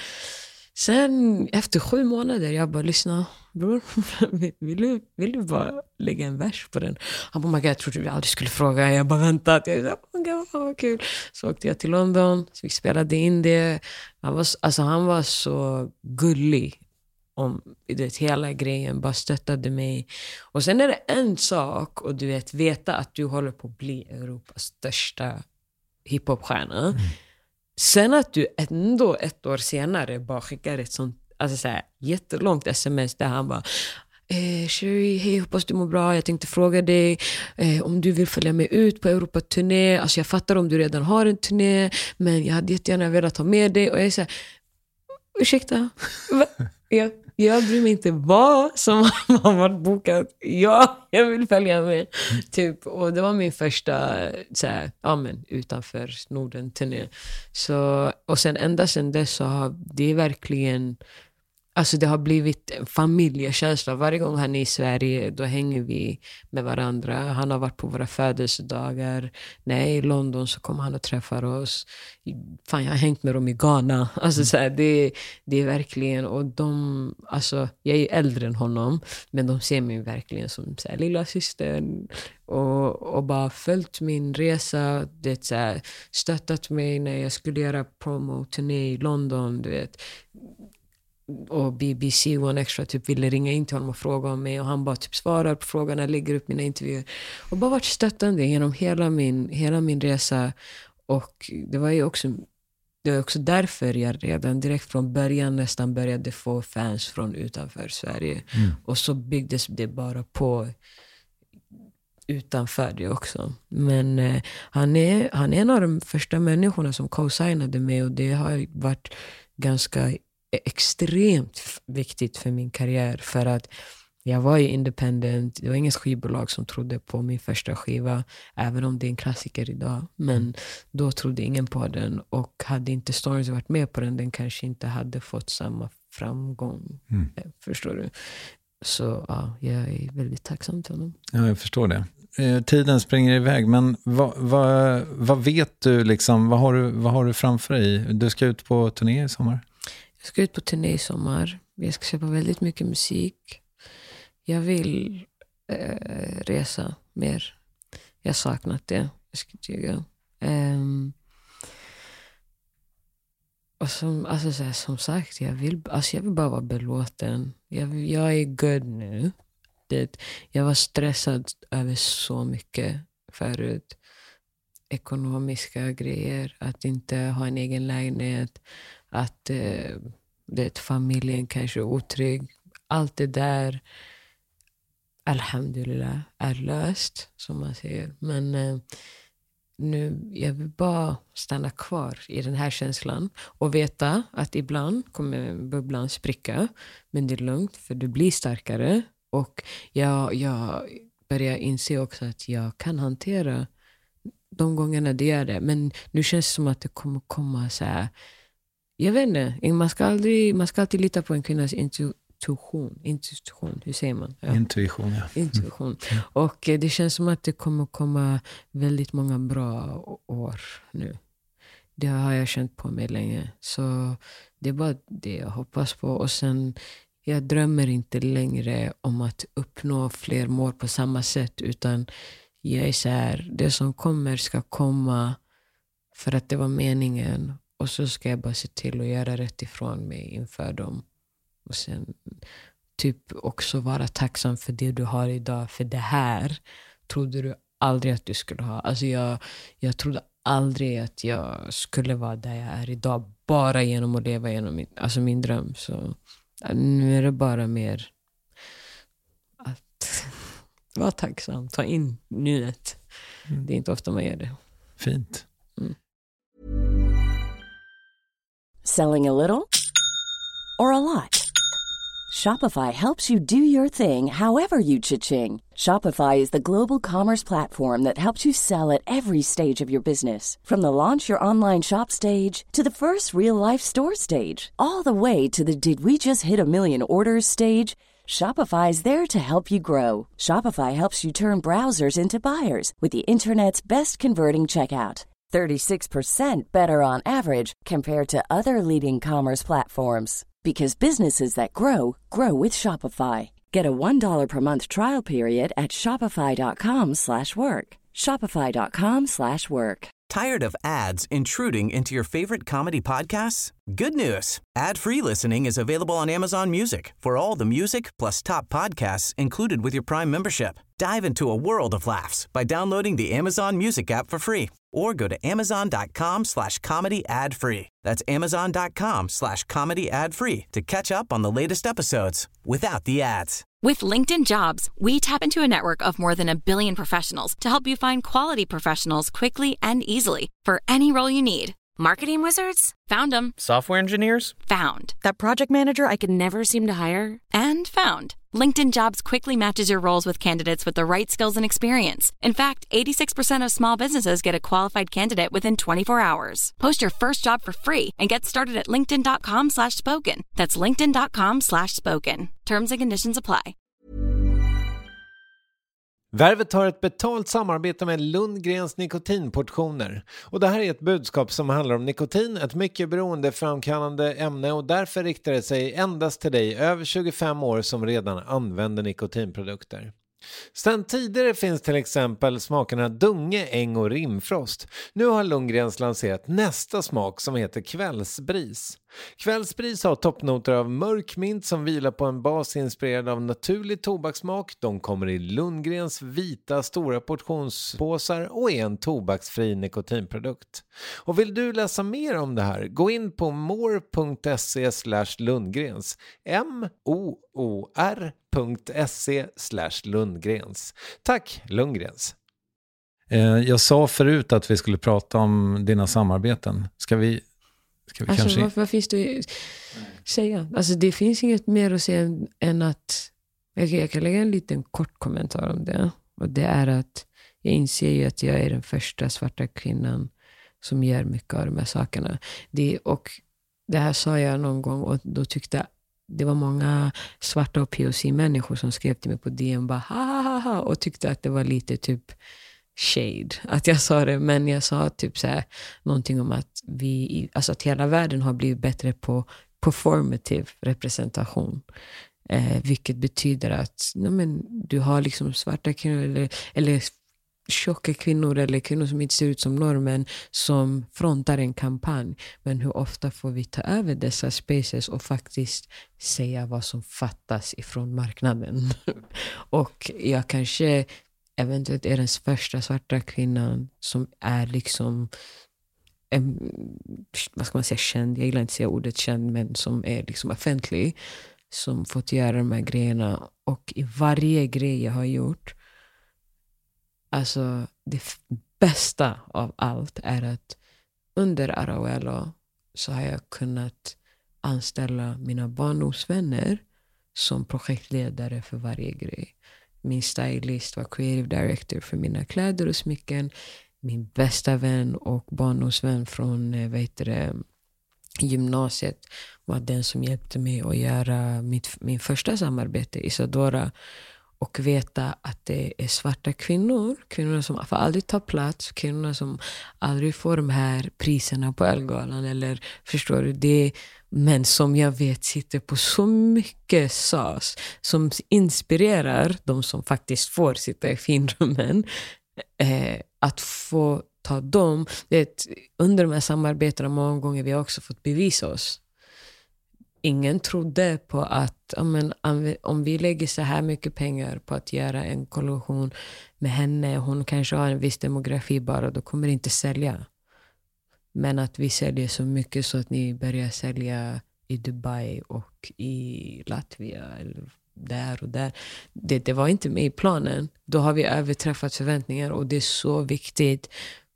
Sen efter 7 månader jag bara lyssna, bror, vill du bara lägga en vers på den? Han bara, oh my god, jag trodde vi aldrig skulle fråga. Jag bara väntat. Jag sa, oh my god, vad kul. Så åkte jag till London, så vi spelade in det. Han var så gullig om det hela grejen, bara stöttade mig. Och sen är det en sak, och du vet, veta att du håller på att bli Europas största hiphopstjärna. Sen att du ändå 1 år senare bara skickar ett sånt, alltså så här, jättelångt sms där han bara, Sherry, hej, hoppas du mår bra. Jag tänkte fråga dig om du vill följa med ut på Europa-turné. Alltså jag fattar om du redan har en turné, men jag hade jättegärna velat ha med dig. Och jag är så här, ursäkta, jag bryr mig inte vad som har varit bokat. Jag vill följa med. Typ. Och det var min första så här, utanför Norden-turné. Så, och sen ända sen dess så har det verkligen, alltså det har blivit en familjekänsla. Varje gång han är i Sverige, då hänger vi med varandra. Han har varit på våra födelsedagar. När jag är i London så kommer han och träffar oss. Fan, jag har hängt med dem i Ghana. Alltså så här, det är verkligen, och alltså jag är äldre än honom, men de ser mig verkligen som så här, lilla syster. Och bara följt min resa, det så här, stöttat mig när jag skulle göra promo-turné i London, du vet. Och BBC One Extra typ ville ringa in till honom och fråga om mig, och han bara typ svarar på frågorna, lägger upp mina intervjuer och bara varit stöttande genom hela min resa. Och det var också därför jag redan direkt från början nästan började få fans från utanför Sverige. Och så byggdes det bara på utanför det också. Men han är en av de första människorna som co-signade mig, och det har varit ganska extremt viktigt för min karriär, för att jag var ju independent. Det var ingen skivbolag som trodde på min första skiva, även om det är en klassiker idag, men då trodde ingen på den, och hade inte Stormzy varit med på den kanske inte hade fått samma framgång. Förstår du? Så ja, jag är väldigt tacksam till honom. Ja, jag förstår det. Tiden springer iväg, men vad vet du liksom, vad har du framför dig? Du ska ut på turné i sommar? Jag ska ut på turné i sommar. Jag ska köpa väldigt mycket musik. Jag vill resa mer. Jag har saknat det. Jag ska tycka. Och som sagt, jag vill bara vara belåten. Jag är good nu. Jag var stressad över så mycket förut. Ekonomiska grejer. Att inte ha en egen lägenhet. Att familjen kanske är otrygg. Allt det där, alhamdulillah, är löst, som man säger. Men nu, jag vill bara stanna kvar i den här känslan och veta att ibland kommer bubblan spricka, men det är lugnt, för du blir starkare. Och jag börjar inse också att jag kan hantera de gångerna det är det. Men nu känns det som att det kommer komma så här. Jag vet inte, man ska alltid lita på en kvinnas intuition, hur säger man? Ja. Intuition. Och det känns som att det kommer komma väldigt många bra år nu. Det har jag känt på mig länge. Så det är bara det jag hoppas på. Och sen, jag drömmer inte längre om att uppnå fler mål på samma sätt, utan jag är så här, det som kommer ska komma för att det var meningen. Och så ska jag bara se till att göra rätt ifrån mig inför dem. Och sen typ också vara tacksam för det du har idag. För det här trodde du aldrig att du skulle ha. Alltså jag trodde aldrig att jag skulle vara där jag är idag. Bara genom att leva genom min dröm. Så nu är det bara mer att vara tacksam. Ta in nuet. Det är inte ofta man gör det. Fint. Selling a little or a lot? Shopify helps you do your thing however you cha-ching. Shopify is the global commerce platform that helps you sell at every stage of your business. From the launch your online shop stage to the first real-life store stage, all the way to the did we just hit a million orders stage. Shopify is there to help you grow. Shopify helps you turn browsers into buyers with the internet's best converting checkout. 36% better on average compared to other leading commerce platforms. Because businesses that grow, grow with Shopify. Get a $1 per month trial period at shopify.com/work. Shopify.com/work. Tired of ads intruding into your favorite comedy podcasts? Good news. Ad-free listening is available on Amazon Music for all the music plus top podcasts included with your Prime membership. Dive into a world of laughs by downloading the Amazon Music app for free or go to amazon.com/comedy ad-free. That's amazon.com/comedy ad-free to catch up on the latest episodes without the ads. With LinkedIn Jobs, we tap into a network of more than 1 billion professionals to help you find quality professionals quickly and easily for any role you need. Marketing wizards? Found them. Software engineers? Found. That project manager I could never seem to hire? And found. LinkedIn Jobs quickly matches your roles with candidates with the right skills and experience. In fact, 86% of small businesses get a qualified candidate within 24 hours. Post your first job for free and get started at linkedin.com/spoken. That's linkedin.com/spoken. Terms and conditions apply. Värvet har ett betalt samarbete med Lundgrens nikotinportioner. Och det här är ett budskap som handlar om nikotin, ett mycket beroendeframkallande ämne, och därför riktar det sig endast till dig över 25 år som redan använder nikotinprodukter. Sedan tidigare finns till exempel smakerna Dunge, Äng och Rimfrost. Nu har Lundgrens lanserat nästa smak som heter Kvällsbris. Kvällsbris har toppnoter av mörk mint som vilar på en bas inspirerad av naturlig tobakssmak. De kommer i Lundgrens vita stora portionspåsar och är en tobaksfri nikotinprodukt. Och vill du läsa mer om det här, gå in på more.se/Lundgrens. moor.se/Lundgrens. Tack Lundgrens. Jag sa förut att vi skulle prata om dina samarbeten. Ska vi alltså, kanske... vad finns det att säga? Alltså, det finns inget mer att säga än att jag kan lägga en liten kort kommentar om det. Och det är att jag inser ju att jag är den första svarta kvinnan som gör mycket av de här sakerna. Och det här sa jag någon gång, och då tyckte jag det var många svarta och POC-människor som skrev till mig på DM bara ha, och tyckte att det var lite typ shade att jag sa det, men jag sa typ så här någonting om att att hela världen har blivit bättre på performative representation, vilket betyder att du har liksom svarta kvinnor eller tjocka kvinnor eller kvinnor som inte ser ut som normen som frontar en kampanj, men hur ofta får vi ta över dessa spaces och faktiskt säga vad som fattas ifrån marknaden. Och jag kanske eventuellt är den första svarta kvinnan som är liksom vad ska man säga, känd, jag gillar inte säga ordet känd, men som är liksom offentlig, som fått göra de här grejerna. Och i varje grej jag har gjort, alltså det bästa av allt är att under Arauelo så har jag kunnat anställa mina barndomsvänner som projektledare för varje grej. Min stylist var creative director för mina kläder och smycken. Min bästa vän och barndomsvän från gymnasiet var den som hjälpte mig att göra min första samarbete, Isadora. Och veta att det är svarta kvinnor som får aldrig ta plats, kvinnor som aldrig får de här priserna på Elgalan, eller förstår du det, men som jag vet sitter på så mycket sas som inspirerar de som faktiskt får sitta i finrummen, att få ta dem. Under de här samarbetena många gånger vi har också fått bevisa oss. Ingen trodde på att om vi lägger så här mycket pengar på att göra en kollektion med henne, hon kanske har en viss demografi bara, då kommer det inte sälja. Men att vi säljer så mycket så att ni börjar sälja i Dubai och i Latvia eller där och där. Det var inte med i planen. Då har vi överträffat förväntningar, och det är så viktigt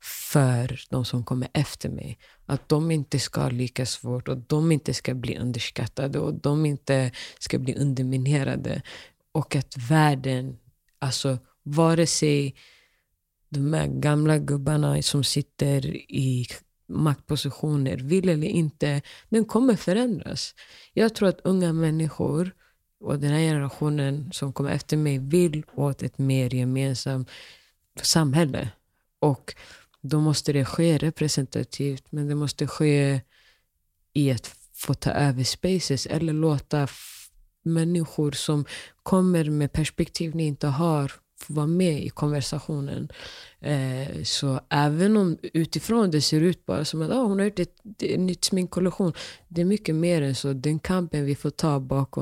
för de som kommer efter mig. Att de inte ska ha lika svårt och de inte ska bli underskattade och de inte ska bli underminerade. Och att världen, alltså vare sig de här gamla gubbarna som sitter i maktpositioner vill eller inte, den kommer förändras. Jag tror att unga människor och den här generationen som kommer efter mig vill åt ett mer gemensamt samhälle. Och då måste det ske representativt, men det måste ske i att få ta över spaces eller låta människor som kommer med perspektiv ni inte har få vara med i konversationen. Så även om utifrån det ser ut bara som att hon har gjort ett nytt sminkkollektion, det är mycket mer än så. Den kampen vi får ta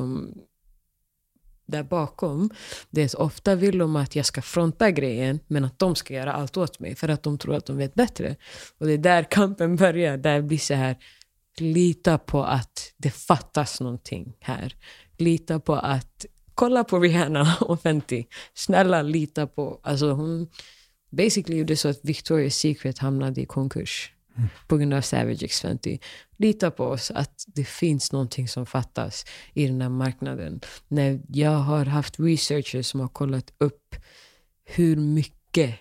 där bakom, det är så ofta vill de att jag ska fronta grejen, men att de ska göra allt åt mig för att de tror att de vet bättre. Och det är där kampen börjar, där det blir så här, lita på att det fattas någonting här. Lita på att, kolla på Rihanna och Fenty, snälla lita på, alltså hon basically gjorde så att Victoria's Secret hamnade i konkurs på grund av Savage X Fenty. Lita på oss att det finns någonting som fattas i den här marknaden. När jag har haft researchers som har kollat upp hur mycket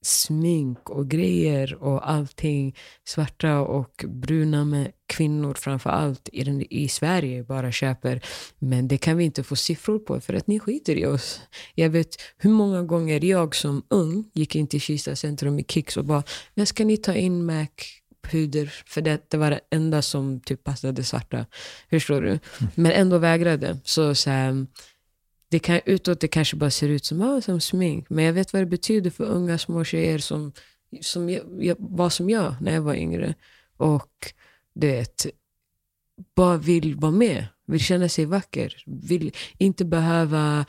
smink och grejer och allting, svarta och bruna med kvinnor framförallt i Sverige bara köper, men det kan vi inte få siffror på för att ni skiter i oss. Jag vet hur många gånger jag som ung gick in till Kista centrum i Kicks och bara, när ska ni ta in MAC puder, för det var det enda som typ passade svarta, förstår du? Men ändå vägrade. Så här, det kan utåt, det kanske bara ser ut som smink, men jag vet vad det betyder för unga små tjejer som jag var som jag när jag var yngre, och det bara vill vara med, vill känna sig vacker, vill inte behöva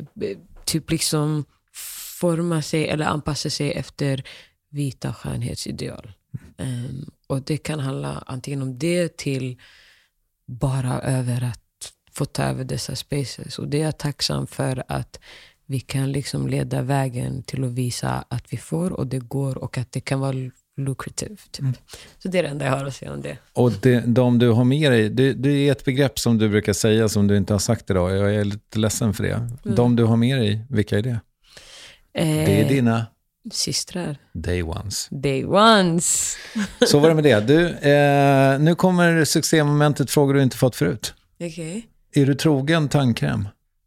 typ liksom forma sig eller anpassa sig efter vita skönhetsideal. Och det kan handla antingen om det till bara över att få ta över dessa spaces. Och det är jag tacksam för, att vi kan liksom leda vägen till att visa att vi får och det går och att det kan vara lucrative. Typ. Så det är det enda jag har att säga om det. Och de du har med dig, det är ett begrepp som du brukar säga som du inte har sagt idag. Jag är lite ledsen för det. De du har med dig, vilka är det? Det är dina systrar. Day ones. Day ones. Så var det med det. Du, nu kommer succémomentet, frågor du inte fått förut. Okej. Är du trogen tandkräm?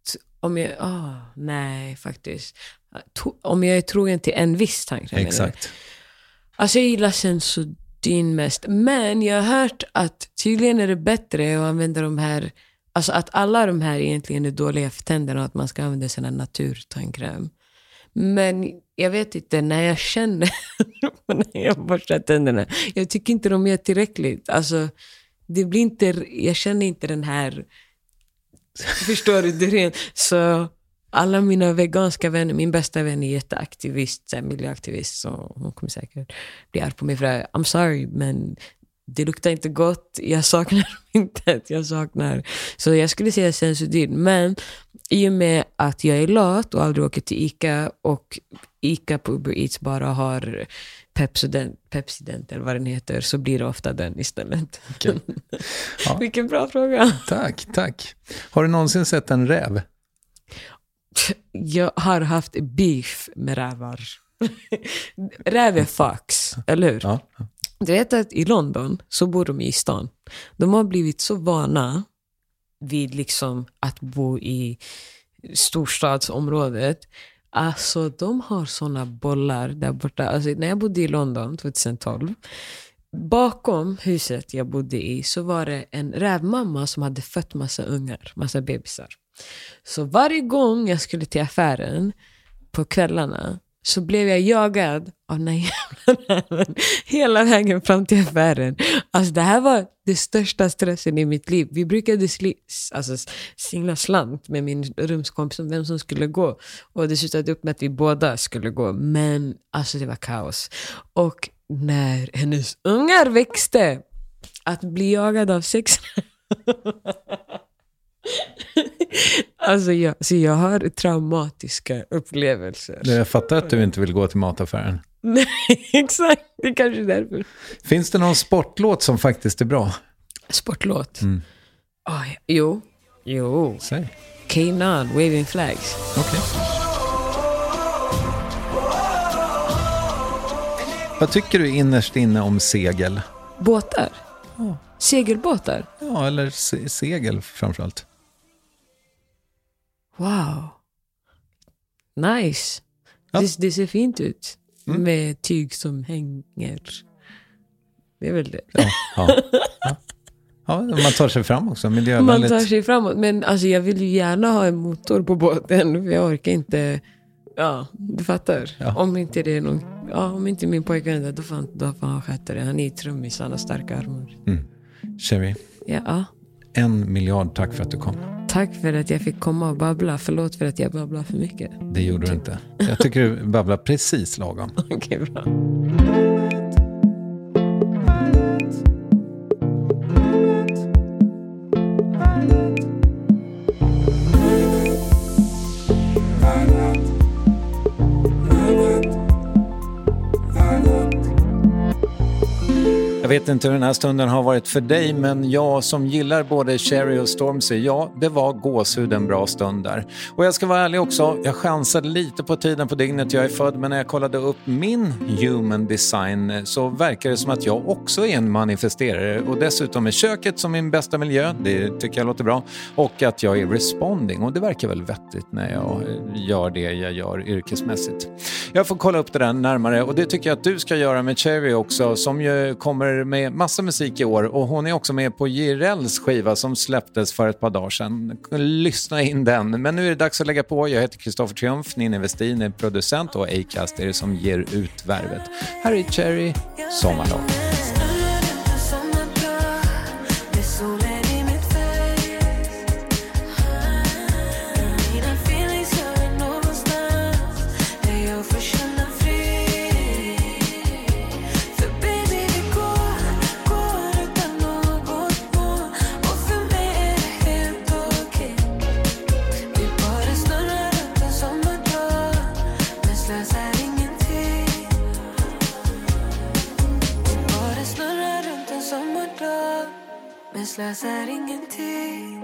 Nej, faktiskt. Om jag är trogen till en viss tandkräm. Exakt. Alltså jag gillar Sensodyne mest. Men jag har hört att tydligen är det bättre att använda de här, alltså att alla de här egentligen är dåliga för tänderna och att man ska använda sina naturtandkräm. Men jag vet inte, när jag känner när jag borstar tänderna, jag tycker inte de är tillräckligt. Alltså det blir inte, jag känner inte den här, förstår du det? Så alla mina veganska vänner, min bästa vän är jätteaktivist, miljöaktivist, så hon kommer säkert bli arg på mig för det. I'm sorry, men det luktar inte gott. Jag saknar inte. Så jag skulle säga Sensodyne. Men i och med att jag är lat och aldrig åker till Ica, och Ica på Uber Eats bara har Pepsodent eller vad den heter, så blir det ofta den istället. Okay. Ja. Vilken bra fråga. Tack. Har du någonsin sett en räv? Jag har haft beef med rävar. Räv är fox, eller hur? Ja. Du vet att i London så bor de i stan. De har blivit så vana vid liksom att bo i storstadsområdet. Alltså de har såna bollar där borta. Alltså när jag bodde i London 2012, bakom huset jag bodde i så var det en rävmamma som hade fött massa bebisar. Så varje gång jag skulle till affären på kvällarna så blev jag jagad av den här jävla räven hela vägen fram till affären. Alltså det här var det största stressen i mitt liv. Vi brukade singla slant med min rumskompis om vem som skulle gå. Och det slutade upp med att vi båda skulle gå. Men alltså det var kaos. Och när hennes ungar växte, att bli jagad av 6 Alltså jag har traumatiska upplevelser. Jag fattar att du inte vill gå till mataffären. Nej, exakt. Det är kanske därför. Finns det någon sportlåt som faktiskt är bra? Sportlåt? Jo. Säg. K-Non, Waving Flags. Okej. Vad tycker du innerst inne om segel? Båtar? Ja. Segelbåtar? Ja, eller segel framförallt. Wow. Nice. Ja. Det ser fint ut. Med tyg som hänger. Det är väl det. Ja, man tar sig fram också. Miljövänligt. Man tar sig framåt. Men alltså, jag vill ju gärna ha en motor på båten. För jag orkar inte... Ja, du fattar. Ja. Om inte det är någon... Ja, om inte min pojkvän där, då får han sköta det. Han är trummis, han har starka armar. Cherry. Ja. 1 miljard tack för att du kom. Tack för att jag fick komma och babbla. Förlåt för att jag babblar för mycket. Det gjorde du inte. Jag tycker du babblar precis lagom. Okej, bra. Jag vet inte hur den här stunden har varit för dig, men jag som gillar både Cherry och Stormzy, ja, det var gåshud en bra stund där. Och jag ska vara ärlig också, jag chansade lite på tiden på dygnet jag är född, men när jag kollade upp min human design så verkar det som att jag också är en manifesterare, och dessutom är köket som min bästa miljö, det tycker jag låter bra, och att jag är responding, och det verkar väl vettigt när jag gör det jag gör yrkesmässigt. Jag får kolla upp det där närmare, och det tycker jag att du ska göra med Cherry också, som ju kommer med massa musik i år, och hon är också med på Jirels skiva som släpptes för ett par dagar sedan. Lyssna in den. Men nu är det dags att lägga på. Jag heter Kristoffer Triumf, Ninni Westin är producent och Acast är det som ger ut värvet. Här är Cherry, Sommardag. Slösar ingenting.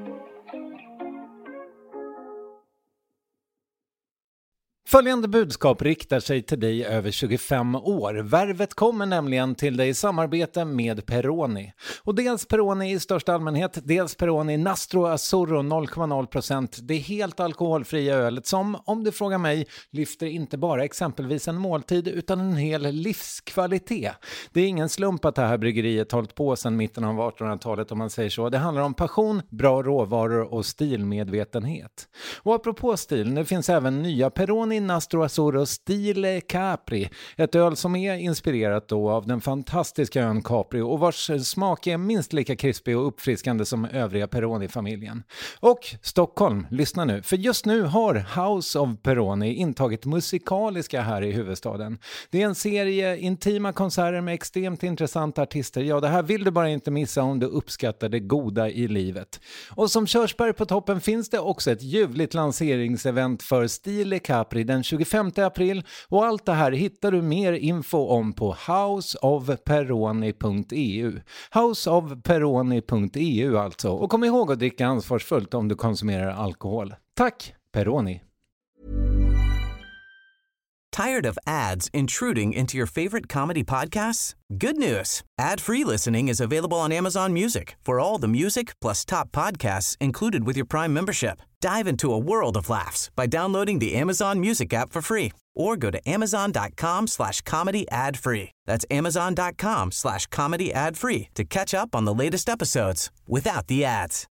Följande budskap riktar sig till dig över 25 år. Värvet kommer nämligen till dig i samarbete med Peroni. Och dels Peroni i största allmänhet, dels Peroni Nastro Azzurro 0,0%. Det är helt alkoholfria ölet som, om du frågar mig, lyfter inte bara exempelvis en måltid utan en hel livskvalitet. Det är ingen slump att det här bryggeriet hållit på sedan mitten av 1800-talet om man säger så. Det handlar om passion, bra råvaror och stilmedvetenhet. Och apropå stil, det finns även nya Peroni Nastro Azzurro Stile Capri, ett öl som är inspirerat då av den fantastiska ön Capri och vars smak är minst lika krispig och uppfriskande som övriga Peroni-familjen. Och Stockholm, lyssna nu, för just nu har House of Peroni intagit musikaliska här i huvudstaden. Det är en serie intima konserter med extremt intressanta artister. Ja, det här vill du bara inte missa om du uppskattar det goda i livet. Och som körsbär på toppen finns det också ett ljuvligt lanseringsevent för Stile Capri den 25 april, och allt det här hittar du mer info om på houseofperoni.eu. Houseofperoni.eu alltså. Och kom ihåg att dricka ansvarsfullt om du konsumerar alkohol. Tack, Peroni! Tired of ads intruding into your favorite comedy podcasts? Good news! Ad-free listening is available on Amazon Music for all the music plus top podcasts included with your Prime membership. Dive into a world of laughs by downloading the Amazon Music app for free or go to amazon.com/comedy ad-free. That's amazon.com/comedy ad-free to catch up on the latest episodes without the ads.